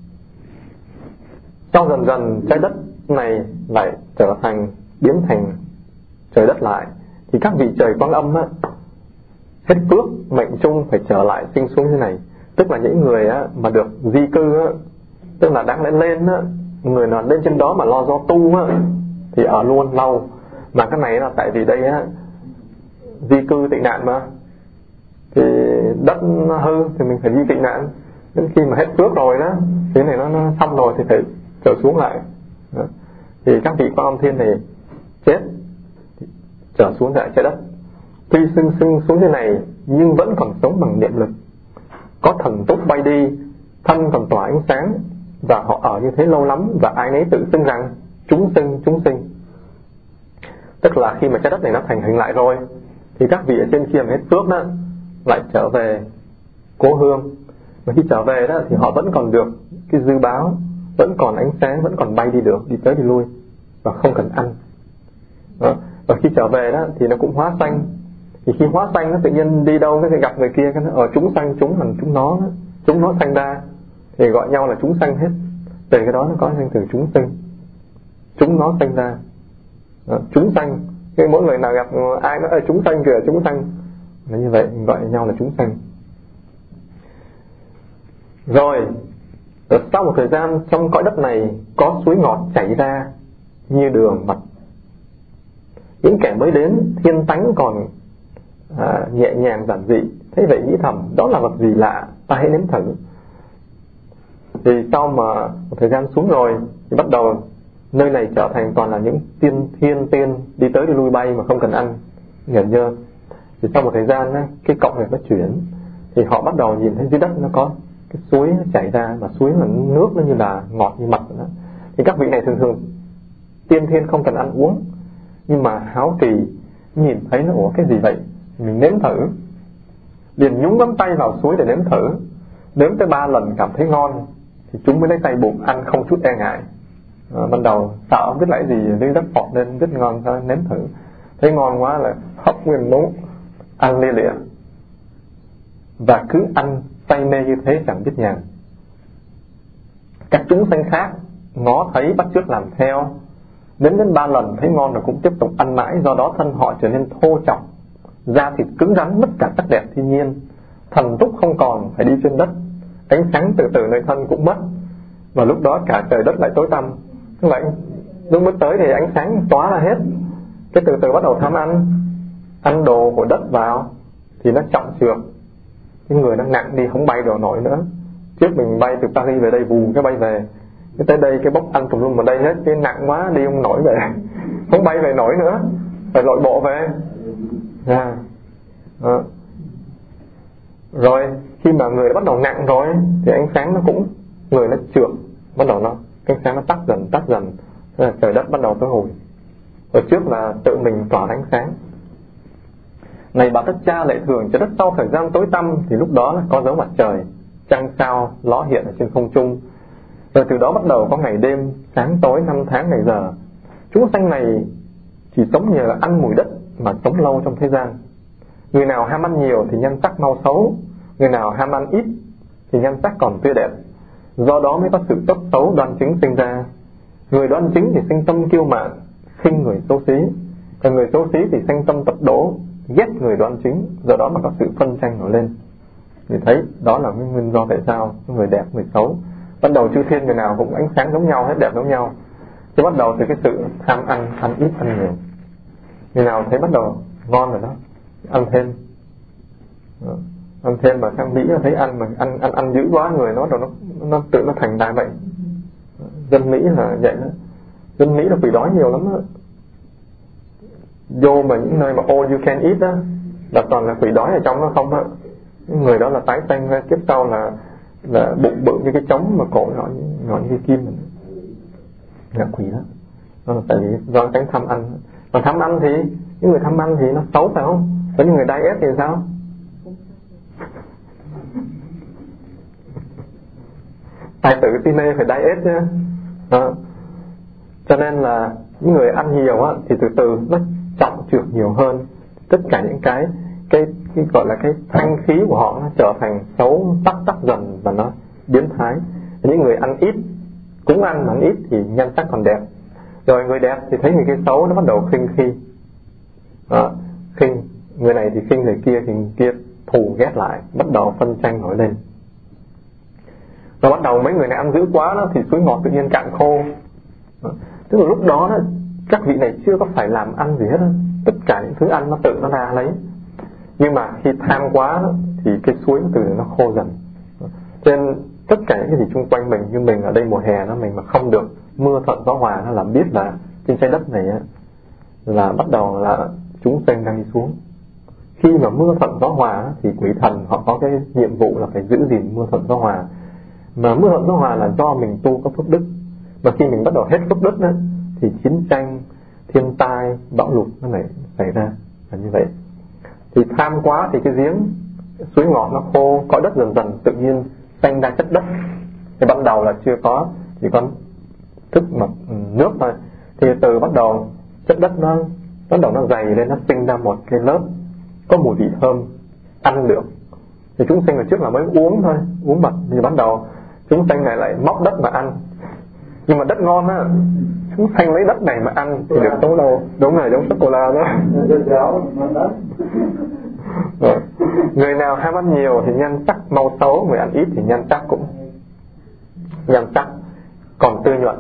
sau dần dần trái đất này lại trở thành, biến thành trời đất lại, thì các vị trời Quang Âm á, hết phước, mệnh chung phải trở lại sinh xuống như này. Tức là những người á, mà được di cư á, tức là đáng lẽ lên á, người nào lên trên đó mà lo do tu á, thì ở luôn lâu. Mà cái này là tại vì đây á, di cư tị nạn mà, thì đất hư thì mình phải đi tị nạn. Đến khi mà hết phước rồi đó, cái này nó, nó xong rồi thì phải trở xuống lại. Đó. Thì các vị Quang Âm Thiên này chết, trở xuống lại trái đất. Tuy sinh sinh xuống thế này nhưng vẫn còn sống bằng niệm lực, có thần túc bay đi, thân còn tỏa ánh sáng, và họ ở như thế lâu lắm, và ai nấy tự xưng rằng chúng sinh, chúng sinh. Tức là khi mà trái đất này nó thành hình lại rồi thì các vị ở trên kia mà hết phước đó lại trở về cố hương. Và khi trở về đó thì họ vẫn còn được cái dư báo, vẫn còn ánh sáng, vẫn còn bay đi được, đi tới đi lui và không cần ăn đó. Và khi trở về đó thì nó cũng hóa sanh. Thì khi hóa sanh nó tự nhiên đi đâu nó sẽ gặp người kia, cái nó ở chúng sanh, chúng là chúng nó đó. Chúng nó sanh ra thì gọi nhau là chúng sanh hết. Từ cái đó nó có danh từ chúng sinh, chúng nó sanh ra đó, chúng sanh. Cái mỗi người nào gặp ai nó ở chúng sanh kìa, chúng sanh là như vậy, gọi nhau là chúng sanh. Rồi sau một thời gian trong cõi đất này có suối ngọt chảy ra như đường mật. Những kẻ mới đến thiên tánh còn à, nhẹ nhàng giản dị, thế vậy nghĩ thầm đó là vật gì lạ, ta hãy nếm thử. Thì sau mà một thời gian xuống rồi thì bắt đầu nơi này trở thành toàn là những tiên thiên tiên đi tới đi lui bay mà không cần ăn nhởn nhơ. Thì sau một thời gian á, cái cộng này nó chuyển thì họ bắt đầu nhìn thấy dưới đất nó có cái suối nó chảy ra, và suối là nước nó như là ngọt như mật đó. Thì các vị này thường thường tiên thiên không cần ăn uống, nhưng mà háo kỳ nhìn thấy nó ủa cái gì vậy, mình nếm thử, liền nhúng ngón tay vào suối để nếm thử. Nếm tới ba lần cảm thấy ngon thì chúng mới lấy tay bụng ăn không chút e ngại. À, ban đầu sợ không biết lại gì lấy đất phọt lên rất ngon, sao nếm thử thấy ngon quá là hấp nguyên muỗng ăn lia lịa, và cứ ăn say mê như thế chẳng biết nhàn. Các chúng sanh khác ngó thấy bắt chước làm theo, đến đến ba lần thấy ngon rồi cũng tiếp tục ăn mãi. Do đó thân họ trở nên thô trọng, da thịt cứng rắn, mất cả sắc đẹp thiên nhiên, thần túc không còn, phải đi trên đất. Ánh sáng từ từ nơi thân cũng mất, và lúc đó cả trời đất lại tối tăm. Như vậy lúc mới tới thì ánh sáng tỏa ra hết, cái từ từ bắt đầu tham ăn, ăn đồ của đất vào thì nó trọng trược, cái người nó nặng đi, không bay đồ nổi nữa. Trước mình bay từ Paris về đây vù cái bay về, cái tới đây cái bốc ăn tùm lum vào đây hết, cái nặng quá đi không nổi về, không bay về nổi nữa, phải lội bộ về. À. À. Rồi khi mà người bắt đầu nặng rồi thì ánh sáng nó cũng, người nó trượt, bắt đầu nó ánh sáng nó tắt dần tắt dần, là trời đất bắt đầu tối hồi. Ở trước là tự mình tỏa ánh sáng. Này bà Tất Cha, lệ thường trái đất sau thời gian tối tăm thì lúc đó là có dấu mặt trời, trăng sao ló hiện ở trên không trung. Rồi từ đó bắt đầu có ngày đêm, sáng tối, năm tháng, ngày giờ. Chúng sanh này chỉ sống nhờ ăn mùi đất mà sống lâu trong thế gian. Người nào ham ăn nhiều thì nhan sắc mau xấu, người nào ham ăn ít thì nhan sắc còn tươi đẹp. Do đó mới có sự tốt xấu đoan chính sinh ra. Người đoan chính thì sinh tâm kiêu mạn, khinh người xấu xí, còn người xấu xí thì sinh tâm tập đố, ghét người đoan chính. Do đó mà có sự phân tranh nổi lên. Thì thấy đó là cái nguyên do tại sao người đẹp, người xấu. Bắt đầu chư thiên người nào cũng ánh sáng giống nhau hết, đẹp giống nhau. Chứ bắt đầu từ cái sự tham ăn, ăn ít, ăn nhiều. Người nào thấy bắt đầu ngon rồi đó, ăn thêm. Đó. Ăn thêm mà sang Mỹ nó thấy ăn mà ăn ăn ăn dữ quá, người nó rồi nó nó tự nó thành đại bệnh. Dân Mỹ là vậy đó. Dân Mỹ là bị đói nhiều lắm đó. Vô mà những nơi mà all you can eat đó là toàn là quỷ đói ở trong nó không á. Người đó là tái sanh ra kiếp sau là là bụng bự như cái trống mà cổ nó nhỏ như cái kim, là quỷ đó. Đó là tại vì do tránh tham ăn. Mà tham ăn thì những người tham ăn thì nó xấu phải không? Có những người diet thì sao? Tài tử Tine phải diet chứ. Đó. Cho nên là những người ăn nhiều á thì từ từ nó trọng trược nhiều hơn. Tất cả những cái cái, cái gọi là cái thanh khí của họ nó trở thành xấu, tắc tắc dần và nó biến thái. Những người ăn ít cũng ăn mà ăn ít thì nhan sắc còn đẹp. Rồi người đẹp thì thấy người kia xấu nó bắt đầu khinh khi. Đó. Khinh người này thì khinh người kia, thì người kia thù ghét lại, bắt đầu phân tranh nổi lên. Và bắt đầu mấy người này ăn dữ quá đó, thì suối ngọt tự nhiên cạn khô. Đó. Tức là lúc đó, đó các vị này chưa có phải làm ăn gì hết đó. Tất cả những thứ ăn nó tự nó ra lấy. Nhưng mà khi tham quá đó, thì cái suối nó từ từ nó khô dần. Cho nên tất cả những cái gì xung quanh mình, như mình ở đây mùa hè nó mình mà không được mưa thuận gió hòa, nó làm biết là trên trái đất này á, là bắt đầu là chúng sanh đang đi xuống. Khi mà mưa thuận gió hòa thì quỷ thần họ có cái nhiệm vụ là phải giữ gìn mưa thuận gió hòa. Mà mưa thuận gió hòa là do mình tu có phước đức. Mà khi mình bắt đầu hết phước đức đó, thì chiến tranh thiên tai bão lụt nó lại xảy ra là như vậy. Thì tham quá thì cái giếng suối ngọt nó khô, cõi đất dần dần tự nhiên sanh ra chất đất. Thì ban đầu là chưa có, chỉ có thức mà nước thôi. Thì từ bắt đầu chất đất nó bắt đầu nó dày lên, nó sinh ra một cái lớp có mùi vị thơm ăn được. Thì chúng sanh ở trước là mới uống thôi, uống mật. Thì bắt đầu chúng sanh này lại móc đất mà ăn. Nhưng mà đất ngon á, chúng sanh lấy đất này mà ăn thì được sống lâu. Đúng rồi, giống sô-cô-la đó. Rồi. Người nào ham ăn nhiều thì nhan sắc mau xấu, người ăn ít thì nhan sắc cũng nhan sắc còn tươi nhuận,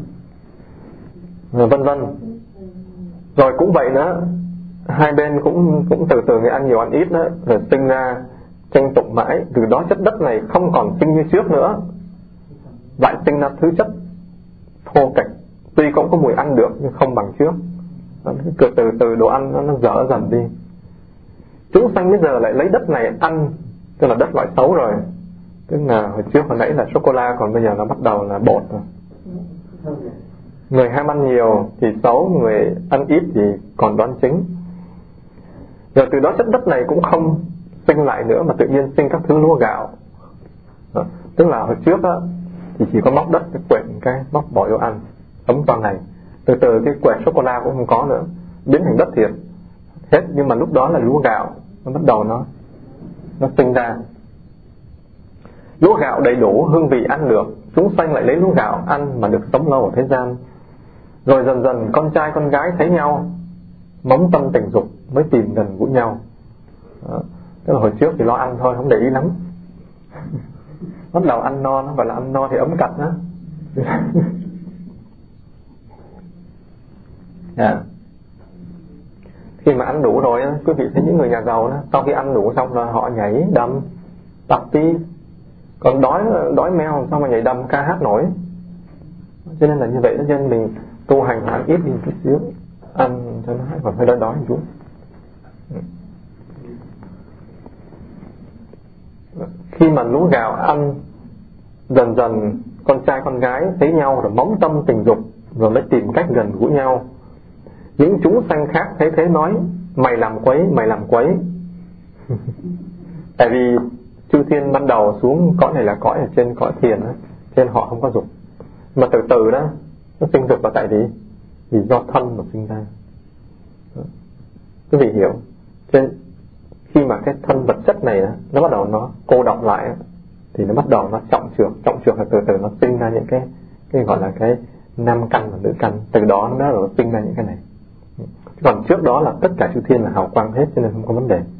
vân vân. Rồi cũng vậy nữa, hai bên cũng cũng từ từ người ăn nhiều ăn ít đó, rồi sinh ra tranh tụng mãi. Từ đó chất đất này không còn sinh như trước nữa, lại sinh ra thứ chất thô kệch, tuy cũng có mùi ăn được nhưng không bằng trước. Từ từ từ đồ ăn nó, nó dở dần đi. Chúng sanh bây giờ lại lấy đất này ăn, tức là đất loại xấu rồi. Tức là hồi trước hồi nãy là sô-cô-la, còn bây giờ nó bắt đầu là bột rồi. Người ham ăn nhiều thì xấu, người ăn ít thì còn đoán chính. Rồi từ đó chất đất này cũng không sinh lại nữa, mà tự nhiên sinh các thứ lúa gạo. Đó. Tức là hồi trước á thì chỉ có móc đất, cái quẹt cái móc bỏ vô ăn ấm toàn ngày. Từ từ cái quẹt sô-cô-la cũng không có nữa, biến thành đất thiệt hết. Nhưng mà lúc đó là lúa gạo nó bắt đầu nó nó sinh ra. Lúa gạo đầy đủ, hương vị ăn được, chúng sanh lại lấy lúa gạo ăn mà được sống lâu ở thế gian. Rồi dần dần con trai con gái thấy nhau, móng tâm tình dục mới tìm gần gũi nhau. Đó. Tức là hồi trước thì lo ăn thôi, không để ý lắm. Bắt đầu ăn no, nó gọi là ăn no thì ấm cặt đó. Yeah. Khi mà ăn đủ rồi, quý vị thấy những người nhà giàu đó, sau khi ăn đủ xong rồi họ nhảy đầm, party. Còn đói đói meo sao mà nhảy đầm ca hát nổi. Cho nên là như vậy đó, cho nên mình tu hành ăn ít đi chút xíu, ăn cho nó còn hơi đói đói một chút. Khi mà lúa gạo ăn, dần dần con trai con gái thấy nhau rồi móng tâm tình dục, rồi mới tìm cách gần gũi nhau. Những chúng sanh khác thấy thế nói: mày làm quấy, mày làm quấy. Tại vì chư thiên ban đầu xuống cõi này là cõi ở trên cõi thiền đó, trên họ không có dục. Mà từ từ đó nó sinh dục là tại vì vì do thân mà sinh ra. Quý vị hiểu? Trên khi mà cái thân vật chất này đó, nó bắt đầu nó cô đọng lại, thì nó bắt đầu nó trọng trược. Trọng trược là từ từ nó sinh ra những cái cái gọi là cái nam căn và nữ căn. Từ đó nó rồi sinh ra những cái này. Còn trước đó là tất cả chư thiên là hào quang hết, cho nên không có vấn đề.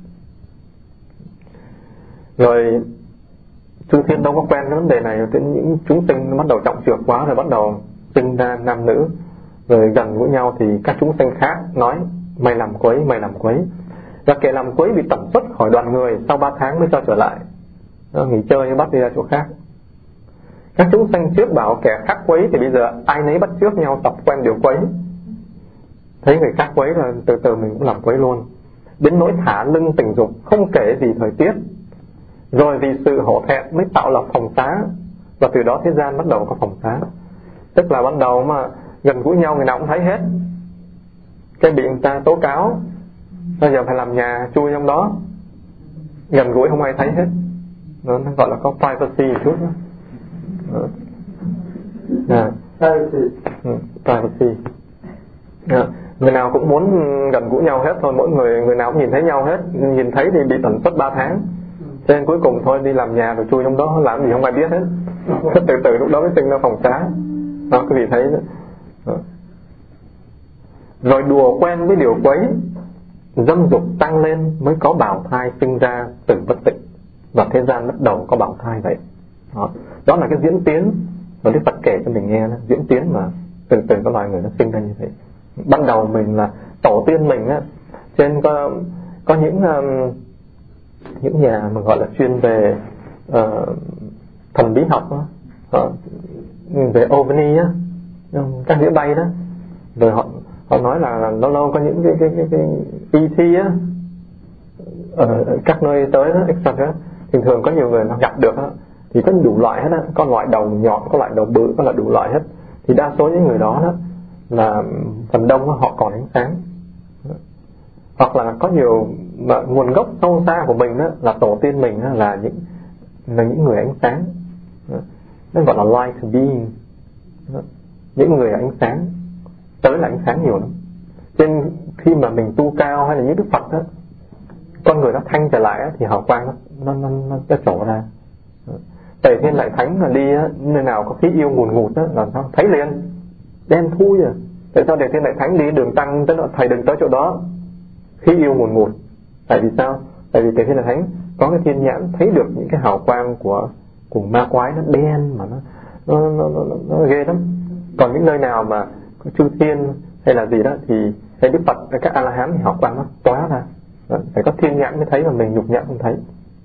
Rồi chư thiên đâu có quen cái vấn đề này, đến những chúng sinh nó bắt đầu trọng trược quá, rồi bắt đầu sinh ra nam nữ, rồi gần gũi nhau thì các chúng sinh khác nói: mày làm quấy, mày làm quấy. Và kẻ làm quấy bị tẩm xuất khỏi đoàn người, sau ba tháng mới cho trở lại. Nó nghỉ chơi bắt đi ra chỗ khác. Các chúng sanh trước bảo kẻ khác quấy, thì bây giờ ai nấy bắt chước nhau tập quen điều quấy. Thấy người khác quấy là từ từ mình cũng làm quấy luôn. Đến nỗi thả lưng tình dục, không kể gì thời tiết. Rồi vì sự hổ thẹn mới tạo lập phòng xá. Và từ đó thế gian bắt đầu có phòng xá. Tức là bắt đầu mà gần gũi nhau người nào cũng thấy hết. Cái bị người ta tố cáo, bây giờ phải làm nhà chui trong đó, gần gũi không ai thấy hết. Nó gọi là có privacy một chút đó. À. Privacy. Ừ, privacy. À. Người nào cũng muốn gần gũi nhau hết thôi, mỗi người người nào cũng nhìn thấy nhau hết, nhìn thấy thì bị tẩn xuất ba tháng. Cho nên cuối cùng thôi đi làm nhà rồi chui trong đó, làm gì không ai biết hết. Từ từ lúc đó mới sinh ra phòng xá. Đó, quý vị thấy đó. Đó. Rồi đùa quen với điều quấy, dâm dục tăng lên mới có bào thai sinh ra từ bất tịnh. Và thế gian bắt đầu có bào thai vậy. Đó, đó là cái diễn tiến mà Đức Phật kể cho mình nghe đó. Diễn tiến mà từ từ có loài người nó sinh ra như vậy. Ban đầu mình là tổ tiên mình á, trên có có những um, những nhà mà gọi là chuyên về uh, thần bí học đó, uh, về ovni á, các đĩa bay đó, rồi họ họ nói là, là lâu lâu có những cái cái cái, cái e tê á ở các nơi tới đó, et cetera. Thường thường có nhiều người nó gặp được đó, thì có đủ loại hết á, có loại đầu nhọn, có loại đầu bự, có loại đủ loại hết. Thì đa số những người đó đó là phần đông họ còn ánh sáng, hoặc là có nhiều mà nguồn gốc sâu xa của mình đó, là tổ tiên mình đó, là những là những người ánh sáng, nó gọi là light being, những người ánh sáng, tới là ánh sáng nhiều lắm. Cho nên khi mà mình tu cao hay là những Đức Phật đó, con người nó thanh trở lại đó, thì hào quang nó nó nó nó trổ ra. Tại Thiên Đại Thánh mà đi á, nơi nào có khí yêu ngùn ngụt đó, là sao thấy liền đen thui à. Tại sao Để Thiên Đại Thánh đi đường tăng tới thầy đừng tới chỗ đó, khí yêu ngùn ngụt? Tại vì sao? Tại vì Để Thiên Đại Thánh có cái thiên nhãn thấy được những cái hào quang của của ma quái, nó đen mà nó nó, nó, nó, nó ghê lắm. Còn những nơi nào mà có chư thiên hay là gì đó thì thấy Đức Phật, các A La Hán thì hào quang nó tóa ra. Đó, phải có thiên nhãn mới thấy, mà mình nhục nhãn không thấy.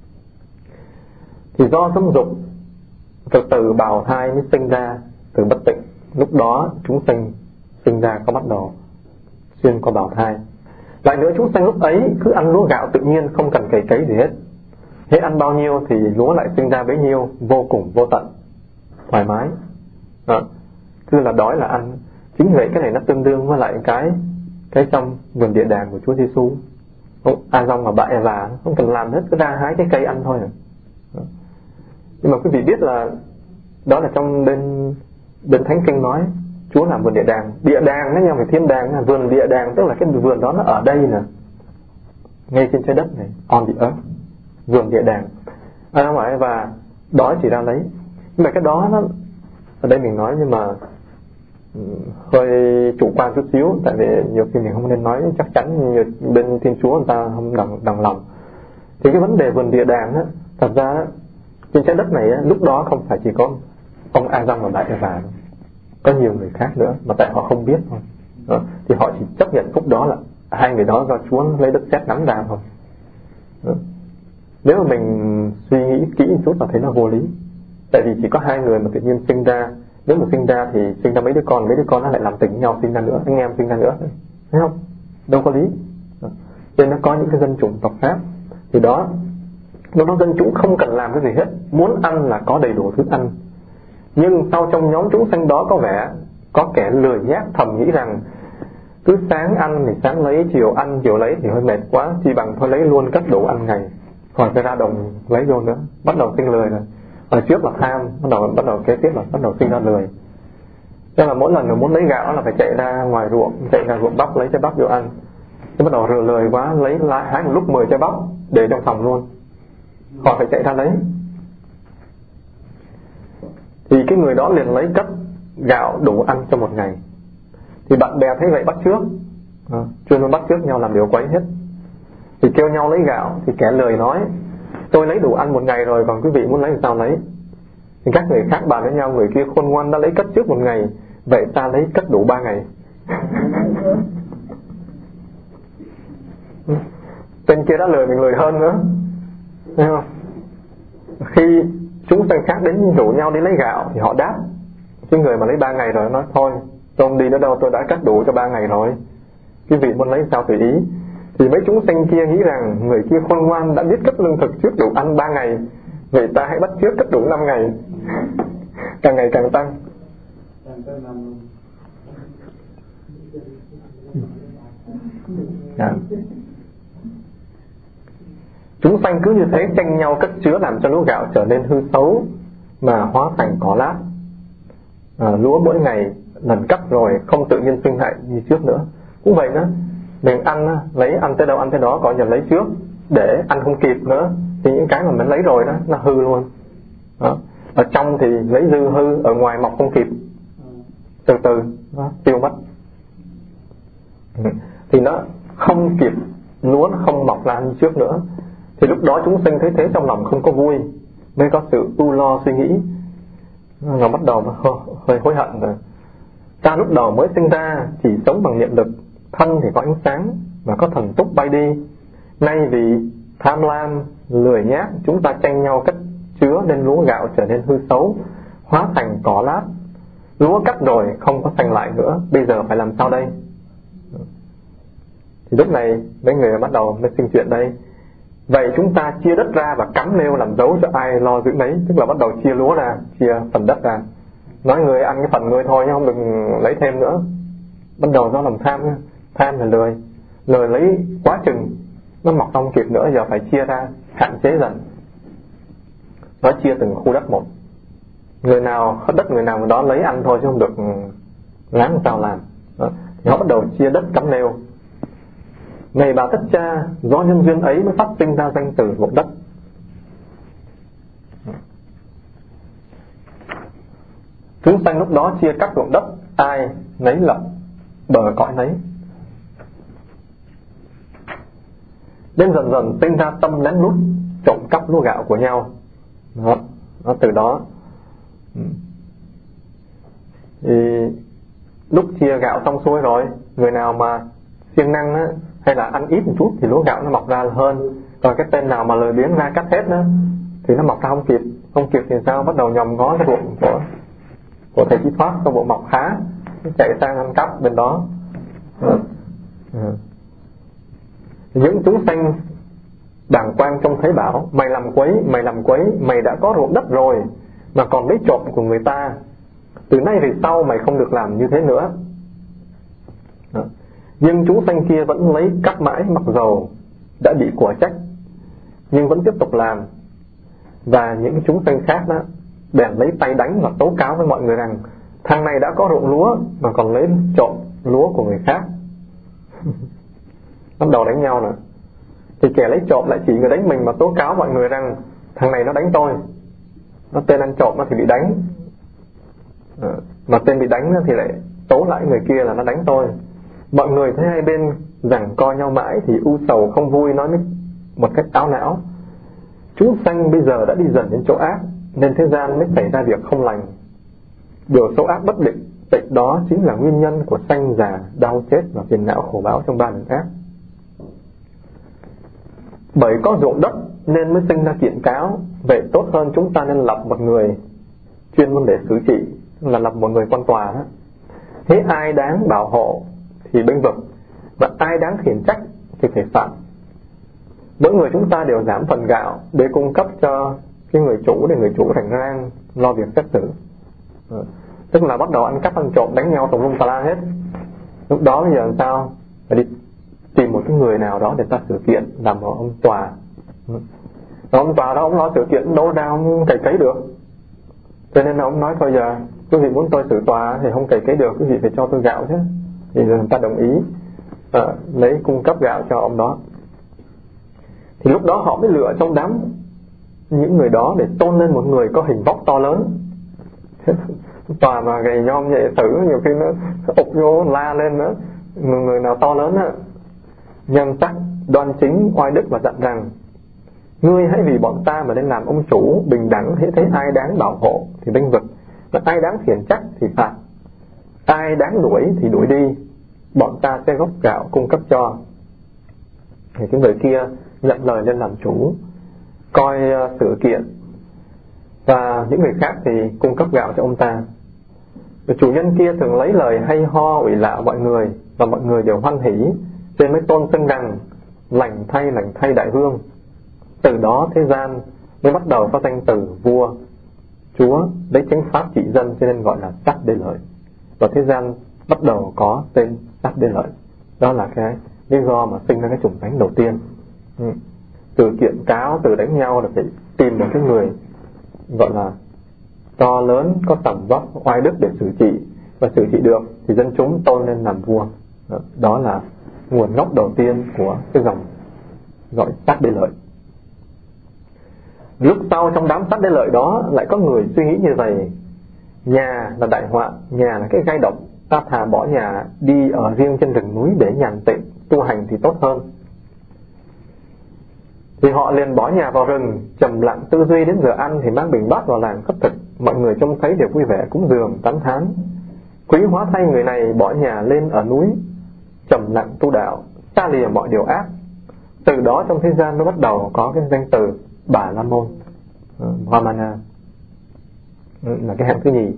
Thì do xâm dục, từ từ bào thai mới sinh ra từ bất tịnh. Lúc đó chúng sinh sinh ra có bắt đầu xuyên qua bào thai. Lại nữa, chúng sinh lúc ấy cứ ăn lúa gạo tự nhiên, không cần cày cấy gì hết. Thế ăn bao nhiêu thì lúa lại sinh ra bấy nhiêu, vô cùng vô tận, thoải mái. Đó. Cứ là đói là ăn. Chính vậy cái này nó tương đương với lại cái cái trong vườn địa đàng của Chúa Giêsu. A Dong và bà Eva không cần làm hết, cứ ra hái cái cây ăn thôi. Đó. Nhưng mà quý vị biết là đó là trong bên bên Thánh Kinh nói Chúa làm vườn địa đàng. Địa đàng nó nhau về thiên đàng, vườn địa đàng tức là cái vườn đó nó ở đây nè, ngay trên trái đất này, on the earth, vườn địa đàng. A Dong và Eva đói chỉ ra lấy. Nhưng mà cái đó nó ở đây mình nói nhưng mà hơi chủ quan chút xíu, tại vì nhiều khi mình không nên nói chắc chắn như bên Thiên Chúa người ta không đồng, đồng lòng. Thì cái vấn đề vườn địa đàng á, thật ra trên trái đất này á, lúc đó không phải chỉ có ông A Dong và bà Eva, có nhiều người khác nữa mà tại họ không biết thôi. Đó. Thì họ chỉ chấp nhận phúc đó là hai người đó do Chúa lấy đất sét nắm ra thôi. Đó. Nếu mà mình suy nghĩ kỹ một chút là thấy nó vô lý. Tại vì chỉ có hai người mà tự nhiên sinh ra, nếu mà sinh ra thì sinh ra mấy đứa con, mấy đứa con nó lại làm tình với nhau sinh ra nữa, anh em sinh ra nữa, thấy không? Đâu có lý. Cho nên nó có những cái dân chủng tộc khác. Thì đó, lúc đó dân chúng không cần làm cái gì hết, muốn ăn là có đầy đủ thức ăn. Nhưng sau trong nhóm chúng sanh đó có vẻ có kẻ lười nhác thầm nghĩ rằng cứ sáng ăn thì sáng lấy, chiều ăn chiều lấy thì hơi mệt quá, chỉ bằng thôi lấy luôn cất đủ ăn ngày, khỏi phải ra đồng lấy vô nữa. Bắt đầu sinh lười rồi. Hồi trước là tham, bắt đầu bắt đầu kế tiếp là bắt đầu sinh ra lười. Nên là mỗi lần mà muốn lấy gạo là phải chạy ra ngoài ruộng, chạy ra ruộng bắp lấy trái bắp vô ăn. Thế bắt đầu lười lười quá, lấy lại hái một lúc mười trái bắp để trong phòng luôn, khỏi phải chạy ra lấy. Thì cái người đó liền lấy cất gạo đủ ăn cho một ngày. Thì bạn bè thấy vậy bắt trước, à, chuyên môn bắt trước nhau làm điều quấy hết. Thì kêu nhau lấy gạo, thì kẻ lười nói tôi lấy đủ ăn một ngày rồi, còn quý vị muốn lấy thì sao lấy. Thì các người khác bàn với nhau, người kia khôn ngoan đã lấy cất trước một ngày, vậy ta lấy cất đủ ba ngày. Tên kia đã lười mình lười hơn nữa, thấy không? Khi chúng sanh khác đến rủ nhau đi lấy gạo thì họ đáp. Cái người mà lấy ba ngày rồi nói thôi tôi không đi nữa đâu, tôi đã cất đủ cho ba ngày rồi, quý vị muốn lấy sao tùy ý. Thì mấy chúng sanh kia nghĩ rằng người kia khôn ngoan đã biết cất lương thực trước đủ ăn ba ngày, vậy ta hãy bắt trước cất đủ năm ngày. Càng ngày càng tăng. Dạ. Chúng sanh cứ như thế tranh nhau cất chứa, làm cho lúa gạo trở nên hư xấu mà hóa thành cỏ lát. À, lúa mỗi ngày lần cắt rồi không tự nhiên sinh hại như trước nữa. Cũng vậy nữa, mình ăn lấy ăn tới đâu ăn tới đó, có giờ lấy trước để ăn không kịp nữa thì những cái mà mình lấy rồi đó nó hư luôn. Đó. Ở trong thì lấy dư hư, ở ngoài mọc không kịp, từ từ nó tiêu mất. Thì nó không kịp, lúa nó không mọc ra như trước nữa. Thì lúc đó chúng sinh thấy thế trong lòng không có vui, mới có sự u lo suy nghĩ, nó bắt đầu hơi hối hận rồi. Ta lúc đầu mới sinh ra chỉ sống bằng niệm lực, thân thì có ánh sáng và có thần túc bay đi. Nay vì tham lam, lười nhác, chúng ta tranh nhau cất chứa nên lúa gạo trở nên hư xấu, hóa thành cỏ lát. Lúa cắt rồi không có xanh lại nữa, bây giờ phải làm sao đây? Thì lúc này mấy người bắt đầu mới sinh chuyện đây. Vậy chúng ta chia đất ra và cắm nêu làm dấu cho ai lo giữ nấy. Tức là bắt đầu chia lúa ra, chia phần đất ra, nói người ăn cái phần người thôi chứ không đừng lấy thêm nữa. Bắt đầu do lòng tham, tham là lười, lười lấy quá chừng, nó mọc không kịp nữa, giờ phải chia ra, hạn chế dần. Nó chia từng khu đất một, người nào đất người nào đó lấy ăn thôi chứ không được láng sao làm. Đó. Thì họ bắt đầu chia đất cắm nêu. Này bà Tất Cha, do nhân duyên ấy mới phát sinh ra danh từ ruộng đất. Chúng sanh lúc đó chia cắt ruộng đất, ai nấy lập bờ cõi nấy. Đến dần dần sinh ra tâm lén lút trộm cắp lúa gạo của nhau. Đó, đó từ đó thì lúc chia gạo xong xuôi rồi, người nào mà siêng năng á, hay là ăn ít một chút thì lúa gạo nó mọc ra hơn. Còn cái tên nào mà lười biếng ra cắt hết đó thì nó mọc ra không kịp. Không kịp thì sao? Bắt đầu nhòm ngó cái ruộng của của thầy Chí Thoát, có bộ mọc khá, chạy sang ăn cắp bên đó. Ừ. Những chúng sanh đàng quang trông thấy bảo, mày làm quấy, mày làm quấy, mày đã có ruộng đất rồi mà còn lấy trộm của người ta, từ nay về sau mày không được làm như thế nữa. Đó. Nhưng chúng sanh kia vẫn lấy cắt mãi, mặc dầu đã bị của trách nhưng vẫn tiếp tục làm. Và những chúng sanh khác đó bèn lấy tay đánh và tố cáo với mọi người rằng thằng này đã có ruộng lúa mà còn lấy trộm lúa của người khác. Bắt đầu đánh nhau nữa. Thì kẻ lấy trộm lại chỉ người đánh mình mà tố cáo mọi người rằng thằng này nó đánh tôi. Nó tên ăn trộm nó thì bị đánh, à, mà tên bị đánh thì lại tố lại người kia là nó đánh tôi. Mọi người thấy hai bên giằng co nhau mãi thì u sầu không vui, nói một cách áo não: chúng sanh bây giờ đã đi dần đến chỗ ác, nên thế gian mới xảy ra việc không lành. Điều xấu ác bất định tịnh đó chính là nguyên nhân của sanh già, đau chết và phiền não khổ báo trong ba đường ác. Bởi có ruộng đất nên mới sinh ra kiện cáo, vậy tốt hơn chúng ta nên lập một người chuyên môn để xử trị, là lập một người quan tòa đó. Thế ai đáng bảo hộ thì bênh vực, và ai đáng khiển trách thì phải phạt. Mỗi người chúng ta đều giảm phần gạo để cung cấp cho cái người chủ, để người chủ rảnh rang lo việc xét xử. À, tức là bắt đầu ăn cắp ăn trộm đánh nhau tùm lum tà la hết. Lúc đó bây giờ làm sao? Phải đi tìm một cái người nào đó để ta xử kiện, làm một ông tòa. Và ông tòa đó ông nói xử kiện đâu ra không cày cấy được, cho nên là ông nói thôi giờ quý vị muốn tôi xử tòa thì không cày cấy được, quý vị phải cho tôi gạo chứ. Thì người ta đồng ý à, lấy cung cấp gạo cho ông đó. Thì lúc đó họ mới lựa trong đám những người đó để tôn lên một người có hình vóc to lớn. Tòa mà gầy nhom vậy xử nhiều khi nó ụp vô la lên nữa. Người, người nào to lớn á, nhân sắc đoan chính oai đức, và dặn rằng: ngươi hãy vì bọn ta mà nên làm ông chủ bình đẳng, hễ thấy ai đáng bảo hộ thì bênh vực, và ai đáng khiển trách thì phạt, ai đáng đuổi thì đuổi đi, bọn ta sẽ gốc gạo cung cấp cho. Thì cái người kia nhận lời lên làm chủ, coi uh, sự kiện, và những người khác thì cung cấp gạo cho ông ta. Và chủ nhân kia thường lấy lời hay ho ủy lạ mọi người, và mọi người đều hoan hỉ, nên mới tôn xưng rằng lành thay lành thay đại vương. Từ đó thế gian mới bắt đầu có danh từ vua, chúa, lấy chánh pháp trị dân, cho nên gọi là sát đế lợi. Và thế gian bắt đầu có tên sát đế lợi. Đó là cái lý do mà sinh ra cái chủng tánh đầu tiên. Ừ. Từ kiện cáo, từ đánh nhau là phải tìm một cái người gọi là to lớn, có tầm vóc, oai đức để xử trị, và xử trị được thì dân chúng tôn lên làm vua. Đó, đó là nguồn gốc đầu tiên của cái dòng gọi sát đế lợi. Lúc sau trong đám sát đế lợi đó lại có người suy nghĩ như vậy: nhà là đại họa, nhà là cái gai độc, ta thà bỏ nhà đi ở riêng trên rừng núi để nhàn tịnh tu hành thì tốt hơn. Thì họ liền bỏ nhà vào rừng, trầm lặng tư duy, đến giờ ăn thì mang bình bát vào làng khất thực. Mọi người trông thấy đều vui vẻ cúng dường tán thán: quý hóa thay người này bỏ nhà lên ở núi, trầm lặng tu đạo, xa lìa mọi điều ác. Từ đó trong thế gian nó bắt đầu có cái danh từ Bà La Môn, Brahmana, là cái hạng thứ nhì.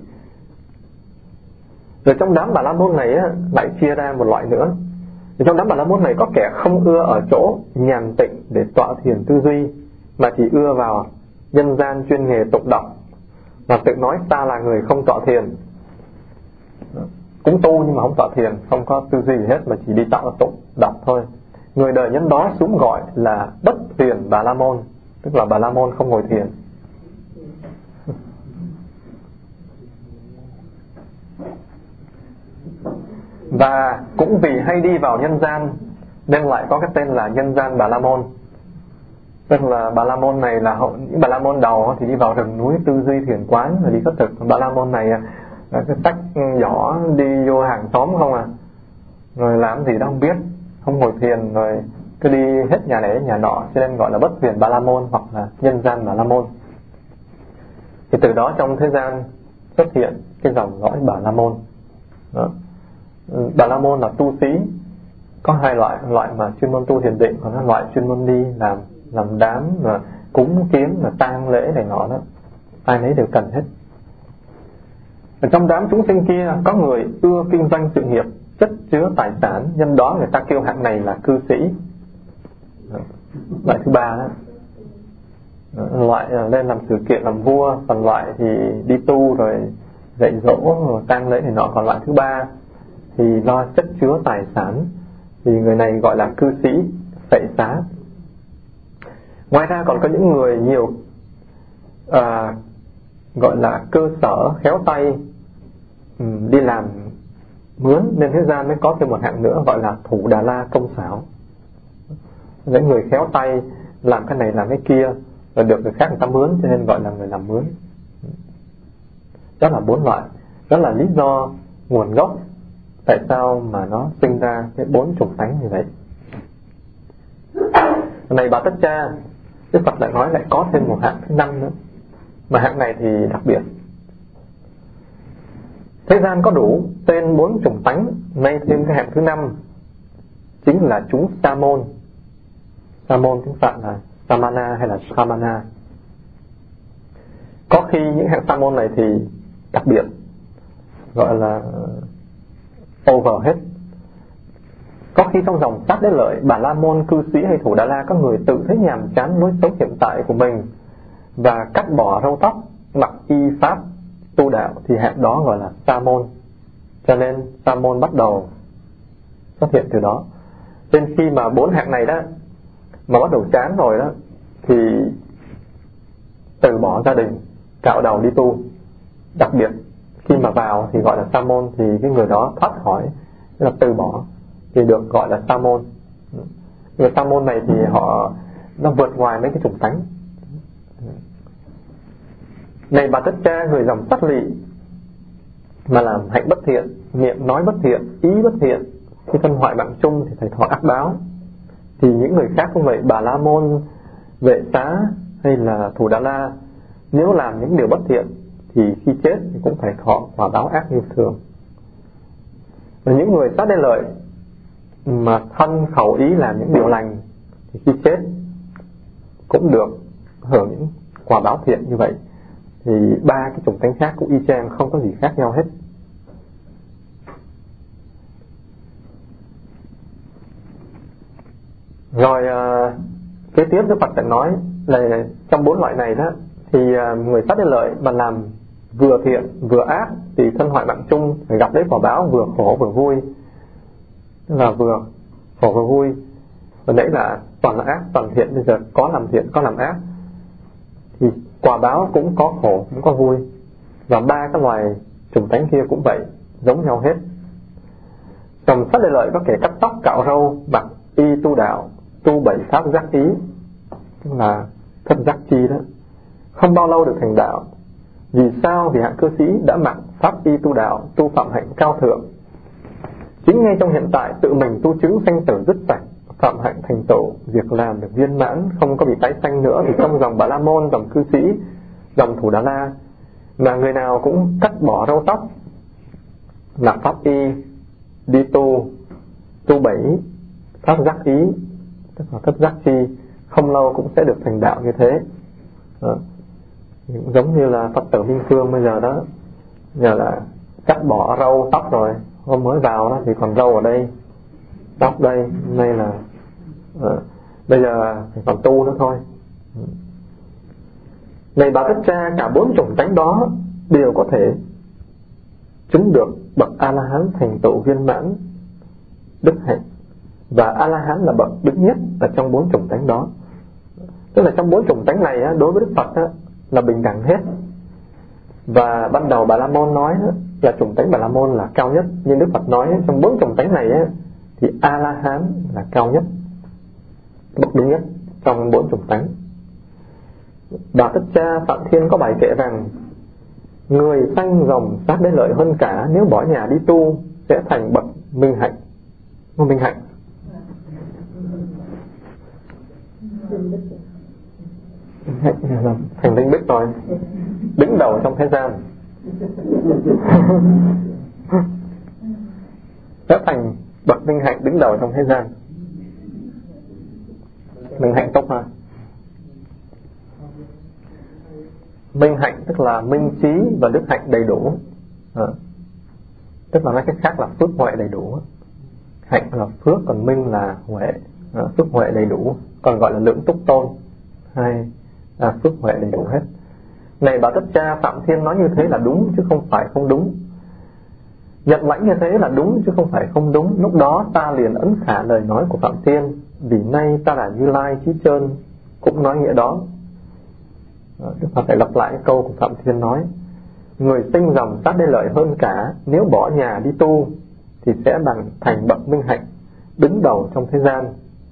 Rồi trong đám Bà La Môn này á, lại chia ra một loại nữa. Thì trong đám Bà La Môn này có kẻ không ưa ở chỗ nhàn tịnh để tọa thiền tư duy, mà chỉ ưa vào nhân gian chuyên nghề tục đọc, và tự nói ta là người không tọa thiền. cũng tu nhưng mà không tọa thiền, không có tư duy gì hết, mà chỉ đi tạo tụng đọc thôi. Người đời nhân đó xuống gọi là bất thiền Bà La Môn, tức là Bà La Môn không ngồi thiền. Và cũng vì hay đi vào nhân gian nên lại có cái tên là nhân gian Bà La Môn. Tức là Bà La Môn này là những Bà La Môn đầu thì đi vào rừng núi tư duy thiền quán rồi đi khất thực. Bà La Môn này là cái sách giỏ đi vô hàng xóm không à, rồi làm gì đó không biết, không ngồi thiền, rồi cứ đi hết nhà này đến nhà nọ, cho nên gọi là bất thiền Bà La Môn hoặc là nhân gian Bà La Môn. Thì từ đó trong thế gian xuất hiện cái dòng dõi Bà La Môn đó. Bà La Môn là tu sĩ, có hai loại, loại mà chuyên môn tu thiền định, còn loại chuyên môn đi làm làm đám và cúng kiến và tang lễ này nọ đó, ai nấy đều cần hết. Ở trong đám chúng sinh kia có người ưa kinh doanh sự nghiệp, chất chứa tài sản, nhân đó người ta kêu hạng này là cư sĩ. Loại thứ ba đó, loại lên làm sự kiện làm vua, còn loại thì đi tu rồi dạy dỗ rồi tang lễ này nọ. Còn loại thứ ba thì lo chất chứa tài sản thì người này gọi là cư sĩ phệ xá. Ngoài ra còn có những người nhiều à, gọi là cơ sở khéo tay, um, đi làm mướn, nên thế gian mới có thêm một hạng nữa gọi là thủ Đà La công xảo. Những người khéo tay làm cái này làm cái kia rồi được người khác người ta mướn, cho nên gọi là người làm mướn. Đó là bốn loại. Đó là lý do nguồn gốc tại sao mà nó sinh ra cái bốn chủng tánh như vậy. Này Bà Tất Cha, Đức Phật lại nói lại có thêm một hạng thứ năm nữa, mà hạng này thì đặc biệt. Thế gian có đủ tên bốn chủng tánh, nay thêm cái hạng thứ năm, chính là chúng Sa môn. Sa môn tiếng Phạn là Samana hay là Samana. Có khi những hạng Sa môn này thì đặc biệt, gọi là over hết. Có khi trong dòng Sát Đế Lợi, Bà La Môn, cư sĩ hay thủ Đà La có người tự thấy nhàm chán lối sống hiện tại của mình và cắt bỏ râu tóc, mặc y pháp tu đạo, thì hạng đó gọi là Sa môn. Cho nên Sa môn bắt đầu xuất hiện từ đó. Nên khi mà bốn hạng này đó mà bắt đầu chán rồi đó thì từ bỏ gia đình, cạo đầu đi tu. Đặc biệt khi mà vào thì gọi là Sa môn, thì cái người đó thoát khỏi, tức là từ bỏ, thì được gọi là Sa môn. Người Sa môn này thì họ nó vượt ngoài mấy cái chủng tánh. Này Bà Tất Cha, người dòng Sát Lị mà làm hạnh bất thiện, miệng nói bất thiện, ý bất thiện, khi thân hoại mạng chung thì phải thọ ác báo. Thì những người khác cũng vậy, Bà La Môn, Vệ Xá hay là Thủ Đà La, nếu làm những điều bất thiện thì khi chết thì cũng phải thọ quả báo ác như thường. Và những người Sát Đế Lợi mà thân khẩu ý làm những điều lành thì khi chết cũng được hưởng những quả báo thiện như vậy. Thì ba cái chủng tánh khác cũng y chang, không có gì khác nhau hết. Rồi à, kế tiếp Đức Phật đã nói là trong bốn loại này đó thì à, người Sát Đế Lợi mà làm vừa thiện vừa ác thì thân hoại mạng chung, phải gặp lấy quả báo vừa khổ vừa vui. Tức là vừa khổ vừa vui. Và đấy là toàn là ác, toàn thiện. Bây giờ có làm thiện, có làm ác thì quả báo cũng có khổ, cũng có vui. Và ba cái loài chủng tánh kia cũng vậy, giống nhau hết. Dòng Sát Đế Lợi có kẻ cắt tóc, cạo râu, mặc y tu đạo, tu bảy pháp giác ý, tức là thất giác chi đó, không bao lâu được thành đạo. Vì sao? Vì hạng cư sĩ đã mặc pháp y tu đạo, tu phạm hạnh cao thượng. Chính ngay trong hiện tại tự mình tu chứng sanh tử dứt sạch, phạm hạnh thành tựu, việc làm được viên mãn, không có bị tái sanh nữa. Thì trong dòng Bà La Môn, dòng cư sĩ, dòng Thủ Đà La mà người nào cũng cắt bỏ râu tóc, mặc pháp y, đi tu, tu bảy pháp giác ý, tức là thất giác chi, không lâu cũng sẽ được thành đạo như thế. Đó. Giống như là Phật tử Minh Phương bây giờ đó, giờ là cắt bỏ râu tóc rồi, hôm mới vào đó thì còn râu ở đây, tóc đây, nay là à, bây giờ thì còn tu nữa thôi. Này Bà Tất Cha, cả bốn chủng tánh đó đều có thể chứng được bậc A-la-hán thành tựu viên mãn đức hạnh. Và A-la-hán là bậc đứng nhất ở trong bốn chủng tánh đó. Tức là trong bốn chủng tánh này á, đối với Đức Phật á, là bình đẳng hết. Và ban đầu Bà La Môn nói á, là chủng tánh Bà La Môn là cao nhất. Nhưng Đức Phật nói á, trong bốn chủng tánh này á, thì A-la-hán là cao nhất, bậc đứng nhất trong bốn chủng tánh. Bà Tất Cha Phạm Thiên có bài kệ rằng: người sanh rồng sát đế lợi hơn cả, nếu bỏ nhà đi tu sẽ thành bậc minh hạnh. Không minh hạnh. Thành linh bích rồi, đứng đầu trong thế gian. Sẽ thành bậc minh hạnh đứng đầu trong thế gian. Minh hạnh tốt ha. Minh hạnh tức là minh trí và đức hạnh đầy đủ. À, tức là nói cách khác là phước huệ đầy đủ. Hạnh là phước, còn minh là huệ. À, phước huệ đầy đủ, còn gọi là lượng túc tôn. Hay à, phước huệ đầy đủ hết. Này Bà Tất Cha Phạm Thiên nói như thế là đúng chứ không phải không đúng. Nhận lãnh như thế là đúng chứ không phải không đúng. Lúc đó ta liền ấn khả lời nói của Phạm Thiên, vì nay ta là Như Lai Chí Chơn cũng nói nghĩa đó. Đức Phật phải lặp lại câu của Phạm Thiên nói: người sinh dòng sát đế lợi hơn cả, nếu bỏ nhà đi tu thì sẽ bằng thành bậc minh hạnh đứng đầu trong thế gian.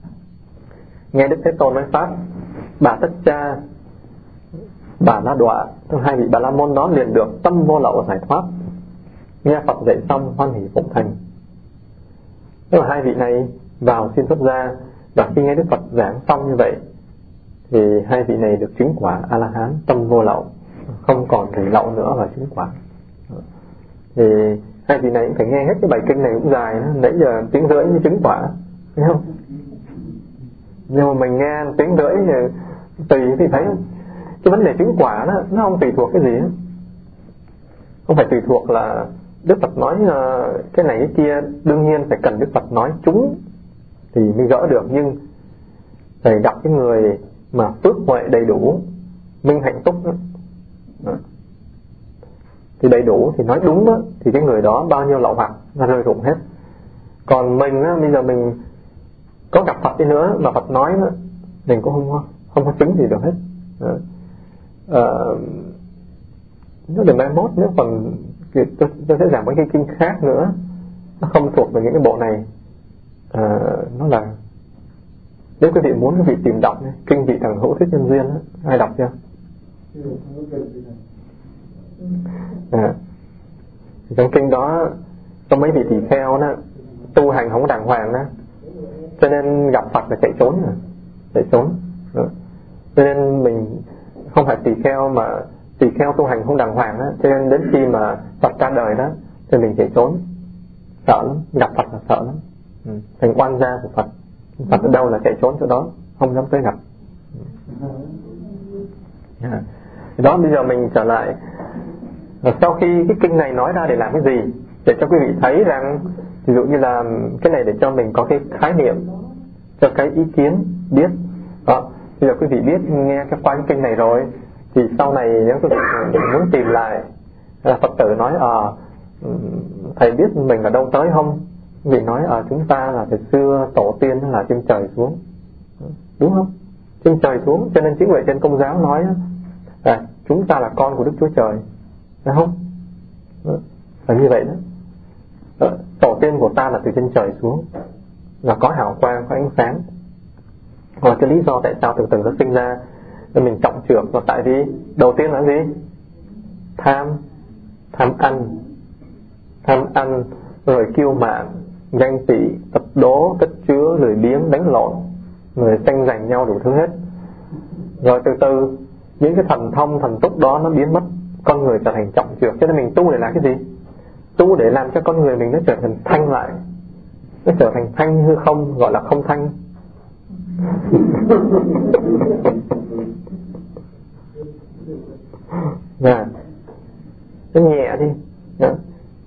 Nghe Đức Thế Tôn nói pháp, Bà Tất Cha, Bà La Đọa, hai vị Bà La Môn đó liền được tâm vô lậu giải thoát. Nghe Phật dạy xong hoan hỷ phụng thành. Tức là hai vị này vào xin xuất gia, và khi nghe Đức Phật giảng xong như vậy thì hai vị này được chứng quả A-la-hán tâm vô lậu, không còn rỉ lậu nữa và chứng quả. Thì hai vị này cũng phải nghe hết cái bài kinh này cũng dài, nãy giờ tiếng rưỡi mới chứng quả, thấy không? Nhưng mà mình nghe tiếng rưỡi thì tùy thì thấy cái vấn đề chứng quả đó, nó không tùy thuộc cái gì hết. Không phải tùy thuộc là Đức Phật nói cái này cái kia, đương nhiên phải cần Đức Phật nói chúng thì mới gỡ được, nhưng phải gặp cái người mà phước huệ đầy đủ, minh hạnh túc đó. Đó. Thì đầy đủ thì nói đúng đó, thì cái người đó bao nhiêu lậu hoặc nó rơi rụng hết. Còn mình á, bây giờ mình có gặp Phật đi nữa mà Phật nói đó, mình cũng không có, không có chứng gì được hết. Đó. À, nếu đến mai mốt nếu còn tôi, tôi sẽ giảng mấy cái kinh khác nữa, nó không thuộc về những cái bộ này. À, nó là, nếu quý vị muốn quý vị tìm đọc này, kinh Vị Tằng Hữu Thuyết Nhân Duyên đó, ai đọc chưa? À, trong kinh đó có mấy vị tỳ kheo đó tu hành không đàng hoàng đó, cho nên gặp Phật là chạy trốn rồi, chạy trốn. Đó. Cho nên mình không phải tỳ kheo mà tỳ kheo tu hành không đàng hoàng đó, cho nên đến khi mà Phật ra đời đó thì mình chạy trốn, sợ lắm, gặp Phật là sợ lắm. Ừ. Thành oan gia của Phật, Phật ở đâu là chạy trốn chỗ đó, không dám tới gặp. Yeah. Đó, bây giờ mình trở lại, sau khi cái kinh này nói ra để làm cái gì, để cho quý vị thấy rằng ví dụ như là cái này để cho mình có cái khái niệm, cho cái ý kiến biết. Đó, bây giờ quý vị biết nghe cái qua cái kinh này rồi thì sau này nếu quý vị muốn tìm lại là Phật tử nói ờ à, thầy biết mình là đâu tới không, vì nói ở à, chúng ta là từ xưa tổ tiên là trên trời xuống, đúng không? Trên trời xuống, cho nên chính vậy trên Công giáo nói à, chúng ta là con của Đức Chúa Trời, phải không? Là như vậy đó. Đó, tổ tiên của ta là từ trên trời xuống, là có hào quang, có ánh sáng. Và cái lý do tại sao từ từ nó sinh ra mình trọng trược là tại vì đầu tiên là gì? Tham, tham ăn, tham ăn rồi kiêu mạn, ganh tị, tập đố, cất chứa, lười biếng, đánh lộn, người tranh giành nhau đủ thứ hết. Rồi từ từ những cái thần thông, thần túc đó nó biến mất, con người trở thành trọng trược. Cho nên mình tu để làm cái gì? Tu để làm cho con người mình nó trở thành thanh lại, nó trở thành thanh hư không, gọi là không thanh. Nè, nó nhẹ đi. Nè.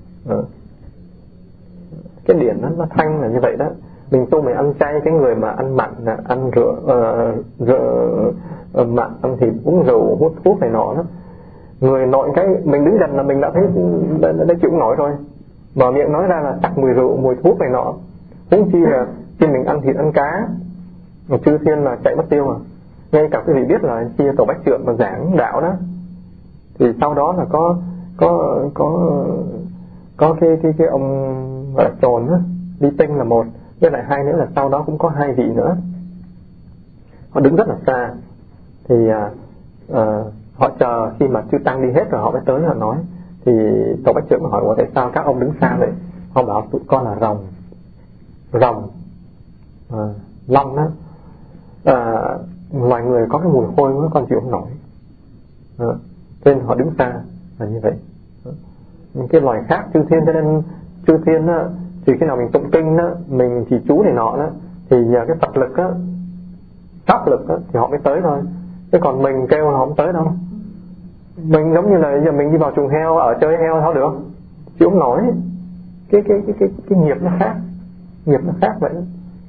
Cái điển nó, nó thanh là như vậy đó. Mình tu mình ăn chay, cái người mà ăn mặn, ăn rượu, uh, rượu uh, mặn, ăn thịt, uống rượu, hút thuốc này nọ đó, người nội cái mình đứng gần là mình đã thấy đã, đã chịu nổi rồi. mở miệng nói ra là tặc mùi rượu, mùi thuốc này nọ. Huống chi là khi mình ăn thịt ăn cá, chư thiên là chạy mất tiêu à. Ngay cả quý vị biết là khi Tổ Bách Trượng mà giảng đạo đó, thì sau đó là có có có có cái cái cái ông gọi là Trồn á, đi tinh là một, với lại hai nữa là sau đó cũng có hai vị nữa. Họ đứng rất là xa, thì à, à, họ chờ khi mà chư tăng đi hết rồi họ mới tới họ nói. Thì Tổ Bách Trượng hỏi: tại sao các ông đứng xa vậy? Họ bảo: tụi con là rồng. Rồng à, long đó à, loài người có cái mùi hôi quá con chịu không nổi à, cho nên họ đứng xa là như vậy. Những cái loài khác chư thiên, cho nên chư thiên đó, thì khi nào mình tụng kinh đó, mình chỉ chú này nọ đó, thì nhờ cái Phật lực đó, pháp lực đó, thì họ mới tới thôi. Chứ còn mình kêu là họ không tới đâu. Mình giống như là giờ mình đi vào chuồng heo ở chơi heo thôi được, chịu không nổi. Cái cái cái cái cái nghiệp nó khác, nghiệp nó khác vậy.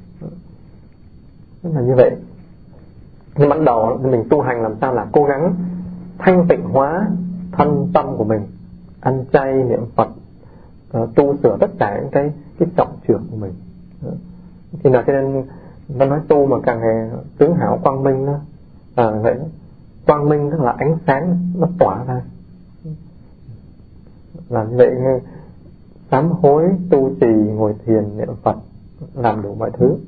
Nó là như vậy. Nhưng ban đầu mình tu hành làm sao là cố gắng thanh tịnh hóa thân tâm của mình, ăn chay, niệm Phật, uh, tu sửa tất cả những cái cái trọng trưởng của mình. Uh, thì là cho nên nó nói tu mà càng ngày tướng hảo quang minh đó, à, vậy đó. Quang minh tức là ánh sáng nó tỏa ra. Làm như vậy, sám hối, tu trì, ngồi thiền, niệm Phật, làm đủ mọi thứ.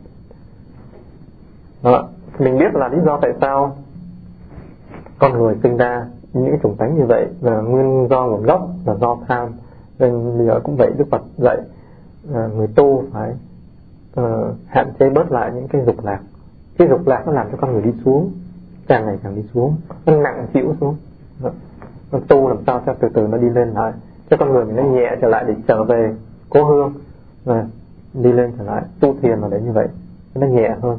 Đó. Mình biết là lý do tại sao con người sinh ra những cái chủng tánh như vậy, là nguyên do nguồn gốc là do tham. Nên bây giờ cũng vậy, Đức Phật dạy à, người tu phải uh, hạn chế bớt lại những cái dục lạc. Cái dục lạc nó làm cho con người đi xuống, càng ngày càng đi xuống, nó nặng chịu xuống. Đó. Nó tu làm sao cho từ từ nó đi lên lại, cho con người mình nó nhẹ trở lại để trở về cố hương, à, đi lên trở lại. Tu thiền là để như vậy, nó nhẹ hơn.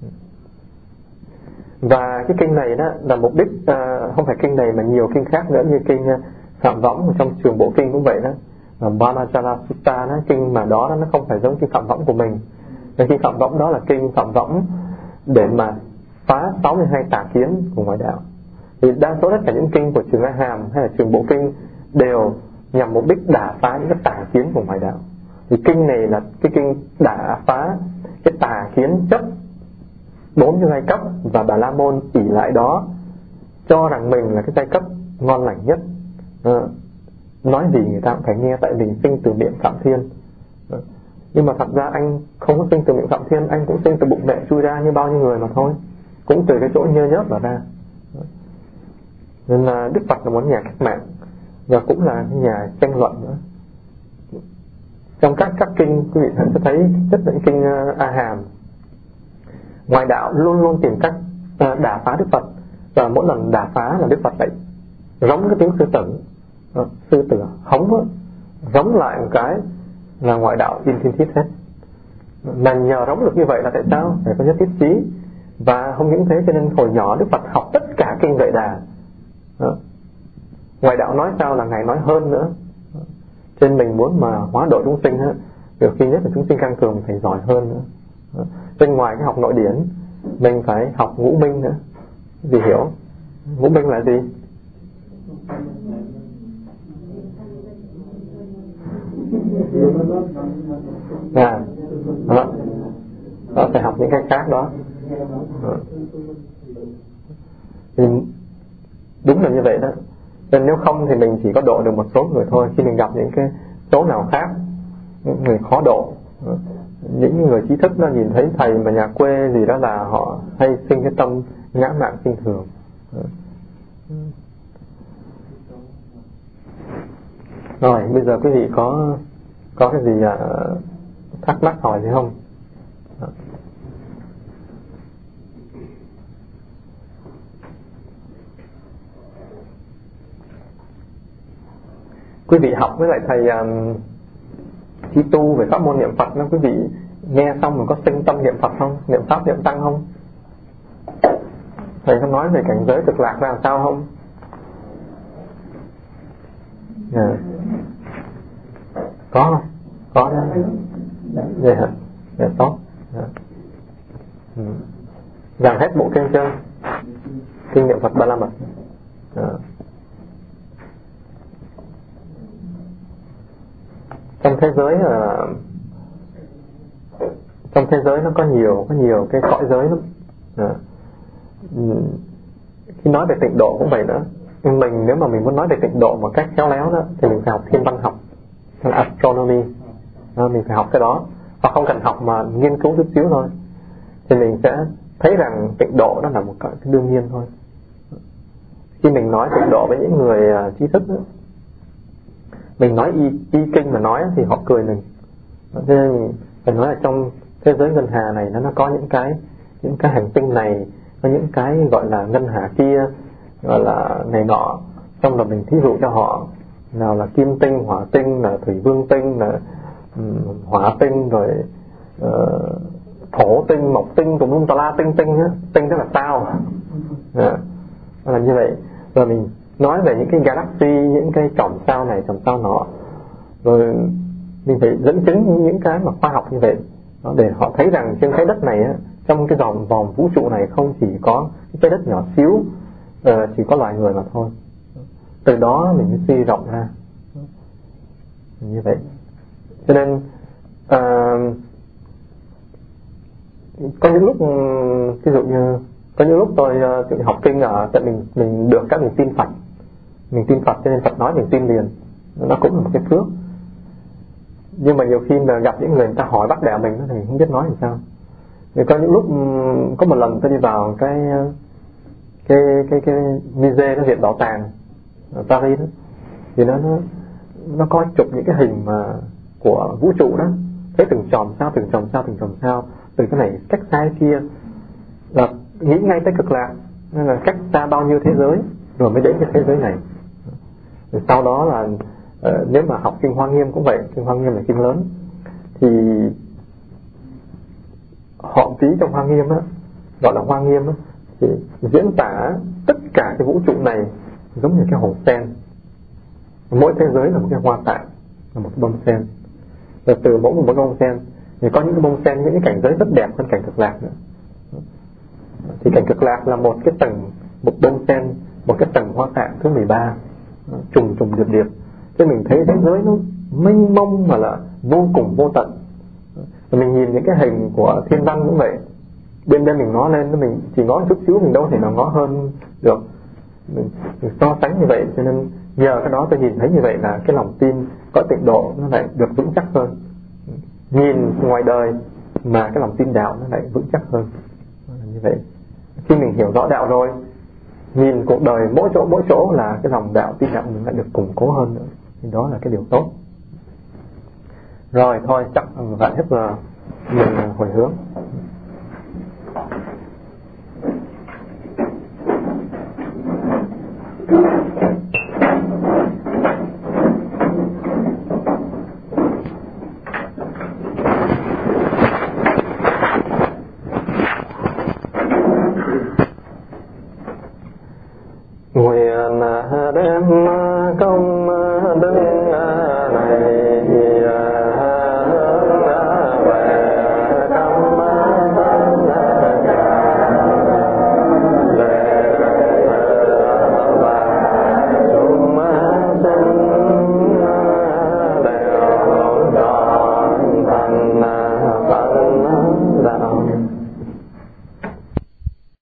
Và cái kinh này đó là mục đích, uh, không phải kinh này mà nhiều kinh khác nữa, như kinh uh, Phạm Võng trong Trường Bộ Kinh cũng vậy đó, uh, Brahmacharya Sutta đó, kinh mà đó nó không phải giống kinh Phạm Võng của mình. Cái kinh Phạm Võng đó là kinh Phạm Võng để mà phá sáu mươi hai tà kiến của ngoại đạo. Thì đa số tất cả những kinh của Trường A Hàm hay là Trường Bộ Kinh đều nhằm mục đích đả phá những cái tà kiến của ngoại đạo. Thì kinh này là cái kinh đả phá cái tà kiến chấp bốn cái giai cấp, và Bà La Môn chỉ lại đó, cho rằng mình là cái giai cấp ngon lành nhất. À, nói gì người ta cũng phải nghe, tại vì sinh từ miệng Phạm Thiên. À, nhưng mà thật ra anh không có sinh từ miệng Phạm Thiên, anh cũng sinh từ bụng mẹ chui ra như bao nhiêu người mà thôi, cũng từ cái chỗ nhơ nhớp mà ra. À, nên là Đức Phật là một nhà cách mạng, và cũng là nhà tranh luận nữa. Trong các các kinh quý vị sẽ thấy rất là kinh A Hàm, ngoại đạo luôn luôn tìm cách đả phá Đức Phật, và mỗi lần đả phá là Đức Phật lại giống cái tiếng sư tử, à, sư tử hống đó, giống lại một cái là ngoại đạo im thiên thiết hết. Mà nhờ giống được như vậy là tại sao? Phải có nhất thiết trí. Và không những thế, cho nên hồi nhỏ Đức Phật học tất cả kinh Vệ Đà. À, ngoại đạo nói sao là Ngài nói hơn nữa. À, cho nên mình muốn mà hóa độ chúng sinh á, điều khi nhất là chúng sinh căn cường mình phải giỏi hơn nữa. À, bên ngoài cái học nội điển, mình phải học ngũ minh nữa. Vì hiểu ngũ minh là gì? À, đó. Đó, phải học những cái khác đó. Đó. Thì đúng là như vậy đó. Nên nếu không thì mình chỉ có độ được một số người thôi. Khi mình gặp những cái số nào khác, những người khó độ, những người trí thức nó nhìn thấy thầy mà nhà quê gì đó là họ hay sinh cái tâm ngã mạn sinh thường. Rồi bây giờ quý vị có có cái gì uh, thắc mắc hỏi gì không? Quý vị học với lại thầy um, chỉ tu về pháp môn niệm Phật đó, quý vị nghe xong mình có sinh tâm niệm Phật không? Niệm Pháp niệm Tăng không? Thầy có nói về cảnh giới cực lạc ra làm sao không? Yeah. Có không? Có đó. Vậy hả? Dạ tốt. Yeah. Ừ. Giảng hết bộ kinh chưa? Kinh niệm Phật Ba La Mật. Yeah. trong thế giới là trong thế giới nó có nhiều có nhiều cái cõi giới lắm. À, khi nói về tịnh độ cũng vậy nữa. Nhưng mình nếu mà mình muốn nói về tịnh độ một cách khéo léo đó thì mình phải học thiên văn học, astronomy. À, mình phải học cái đó, hoặc không cần học mà nghiên cứu chút xíu thôi thì mình sẽ thấy rằng tịnh độ đó là một cái đương nhiên thôi. Khi mình nói tịnh độ với những người uh, trí thức đó, mình nói y, y kinh mà nói thì họ cười mình. Cho nên mình phải nói là trong thế giới ngân hà này nó, nó có những cái những cái hành tinh này, có những cái gọi là ngân hà kia, gọi là này nọ. Xong rồi mình thí dụ cho họ, nào là kim tinh, hỏa tinh, là thủy vương tinh, là um, hỏa tinh, rồi uh, thổ tinh, mộc tinh, tùm lum tà la tinh tinh á, tinh tức là sao. À, là như vậy. Rồi mình nói về những cái galaxy, những cái chòm sao này, chòm sao nọ. Rồi mình phải dẫn chứng những cái mà khoa học như vậy đó, để họ thấy rằng trên trái đất này á, trong cái vòng vòng vũ trụ này không chỉ có cái trái đất nhỏ xíu, uh, chỉ có loài người mà thôi. Từ đó mình mới suy rộng ra như vậy. Cho nên uh, có những lúc ví dụ như có những lúc tôi uh, học kinh ở tại mình mình được các mình tin Phật, mình tin Phật cho nên Phật nói mình tin liền, nó cũng là một cái phước. Nhưng mà nhiều khi mà gặp những người, người ta hỏi bắt đẻ mình thì mình không biết nói làm sao. Thì có những lúc có một lần tôi đi vào cái cái cái cái musée, nó viện bảo tàng ở Paris đó, thì nó nó nó có chụp những cái hình mà của vũ trụ đó, thấy từng chòm sao từng chòm sao từng chòm sao, từ cái này cách xa kia, là nghĩ ngay tới Cực Lạc, nên là cách xa bao nhiêu thế giới rồi mới đến cái thế giới này. Rồi sau đó là uh, nếu mà học kinh Hoa Nghiêm cũng vậy, kinh Hoa Nghiêm là kinh lớn, thì họ ký trong Hoa Nghiêm á, gọi là Hoa Nghiêm á, thì diễn tả tất cả cái vũ trụ này giống như cái hồ sen, mỗi thế giới là một cái hoa tạng, là một bông sen. Rồi từ mỗi một bông sen thì có những cái bông sen, những cái cảnh giới rất đẹp hơn cảnh Cực Lạc nữa. Thì cảnh Cực Lạc là một cái tầng, một bông sen, một cái tầng hoa tạng thứ mười ba, trùng trùng điệp điệp. Thế mình thấy thế giới nó mênh mông mà là vô cùng vô tận. Rồi mình nhìn những cái hình của thiên văn cũng vậy, bên bên mình ngó lên, mình chỉ ngó chút xíu, mình đâu thể nào ngó hơn được. Mình, mình so sánh như vậy, cho nên nhờ cái đó tôi nhìn thấy như vậy là cái lòng tin có tịnh độ nó lại được vững chắc hơn. Nhìn ngoài đời mà cái lòng tin đạo nó lại vững chắc hơn. Như vậy, khi mình hiểu rõ đạo rồi, nhìn cuộc đời mỗi chỗ mỗi chỗ là cái lòng đạo tin đạo mình lại được củng cố hơn nữa. Thì đó là cái điều tốt. Rồi thôi, chắc vậy hết giờ mình hồi hướng.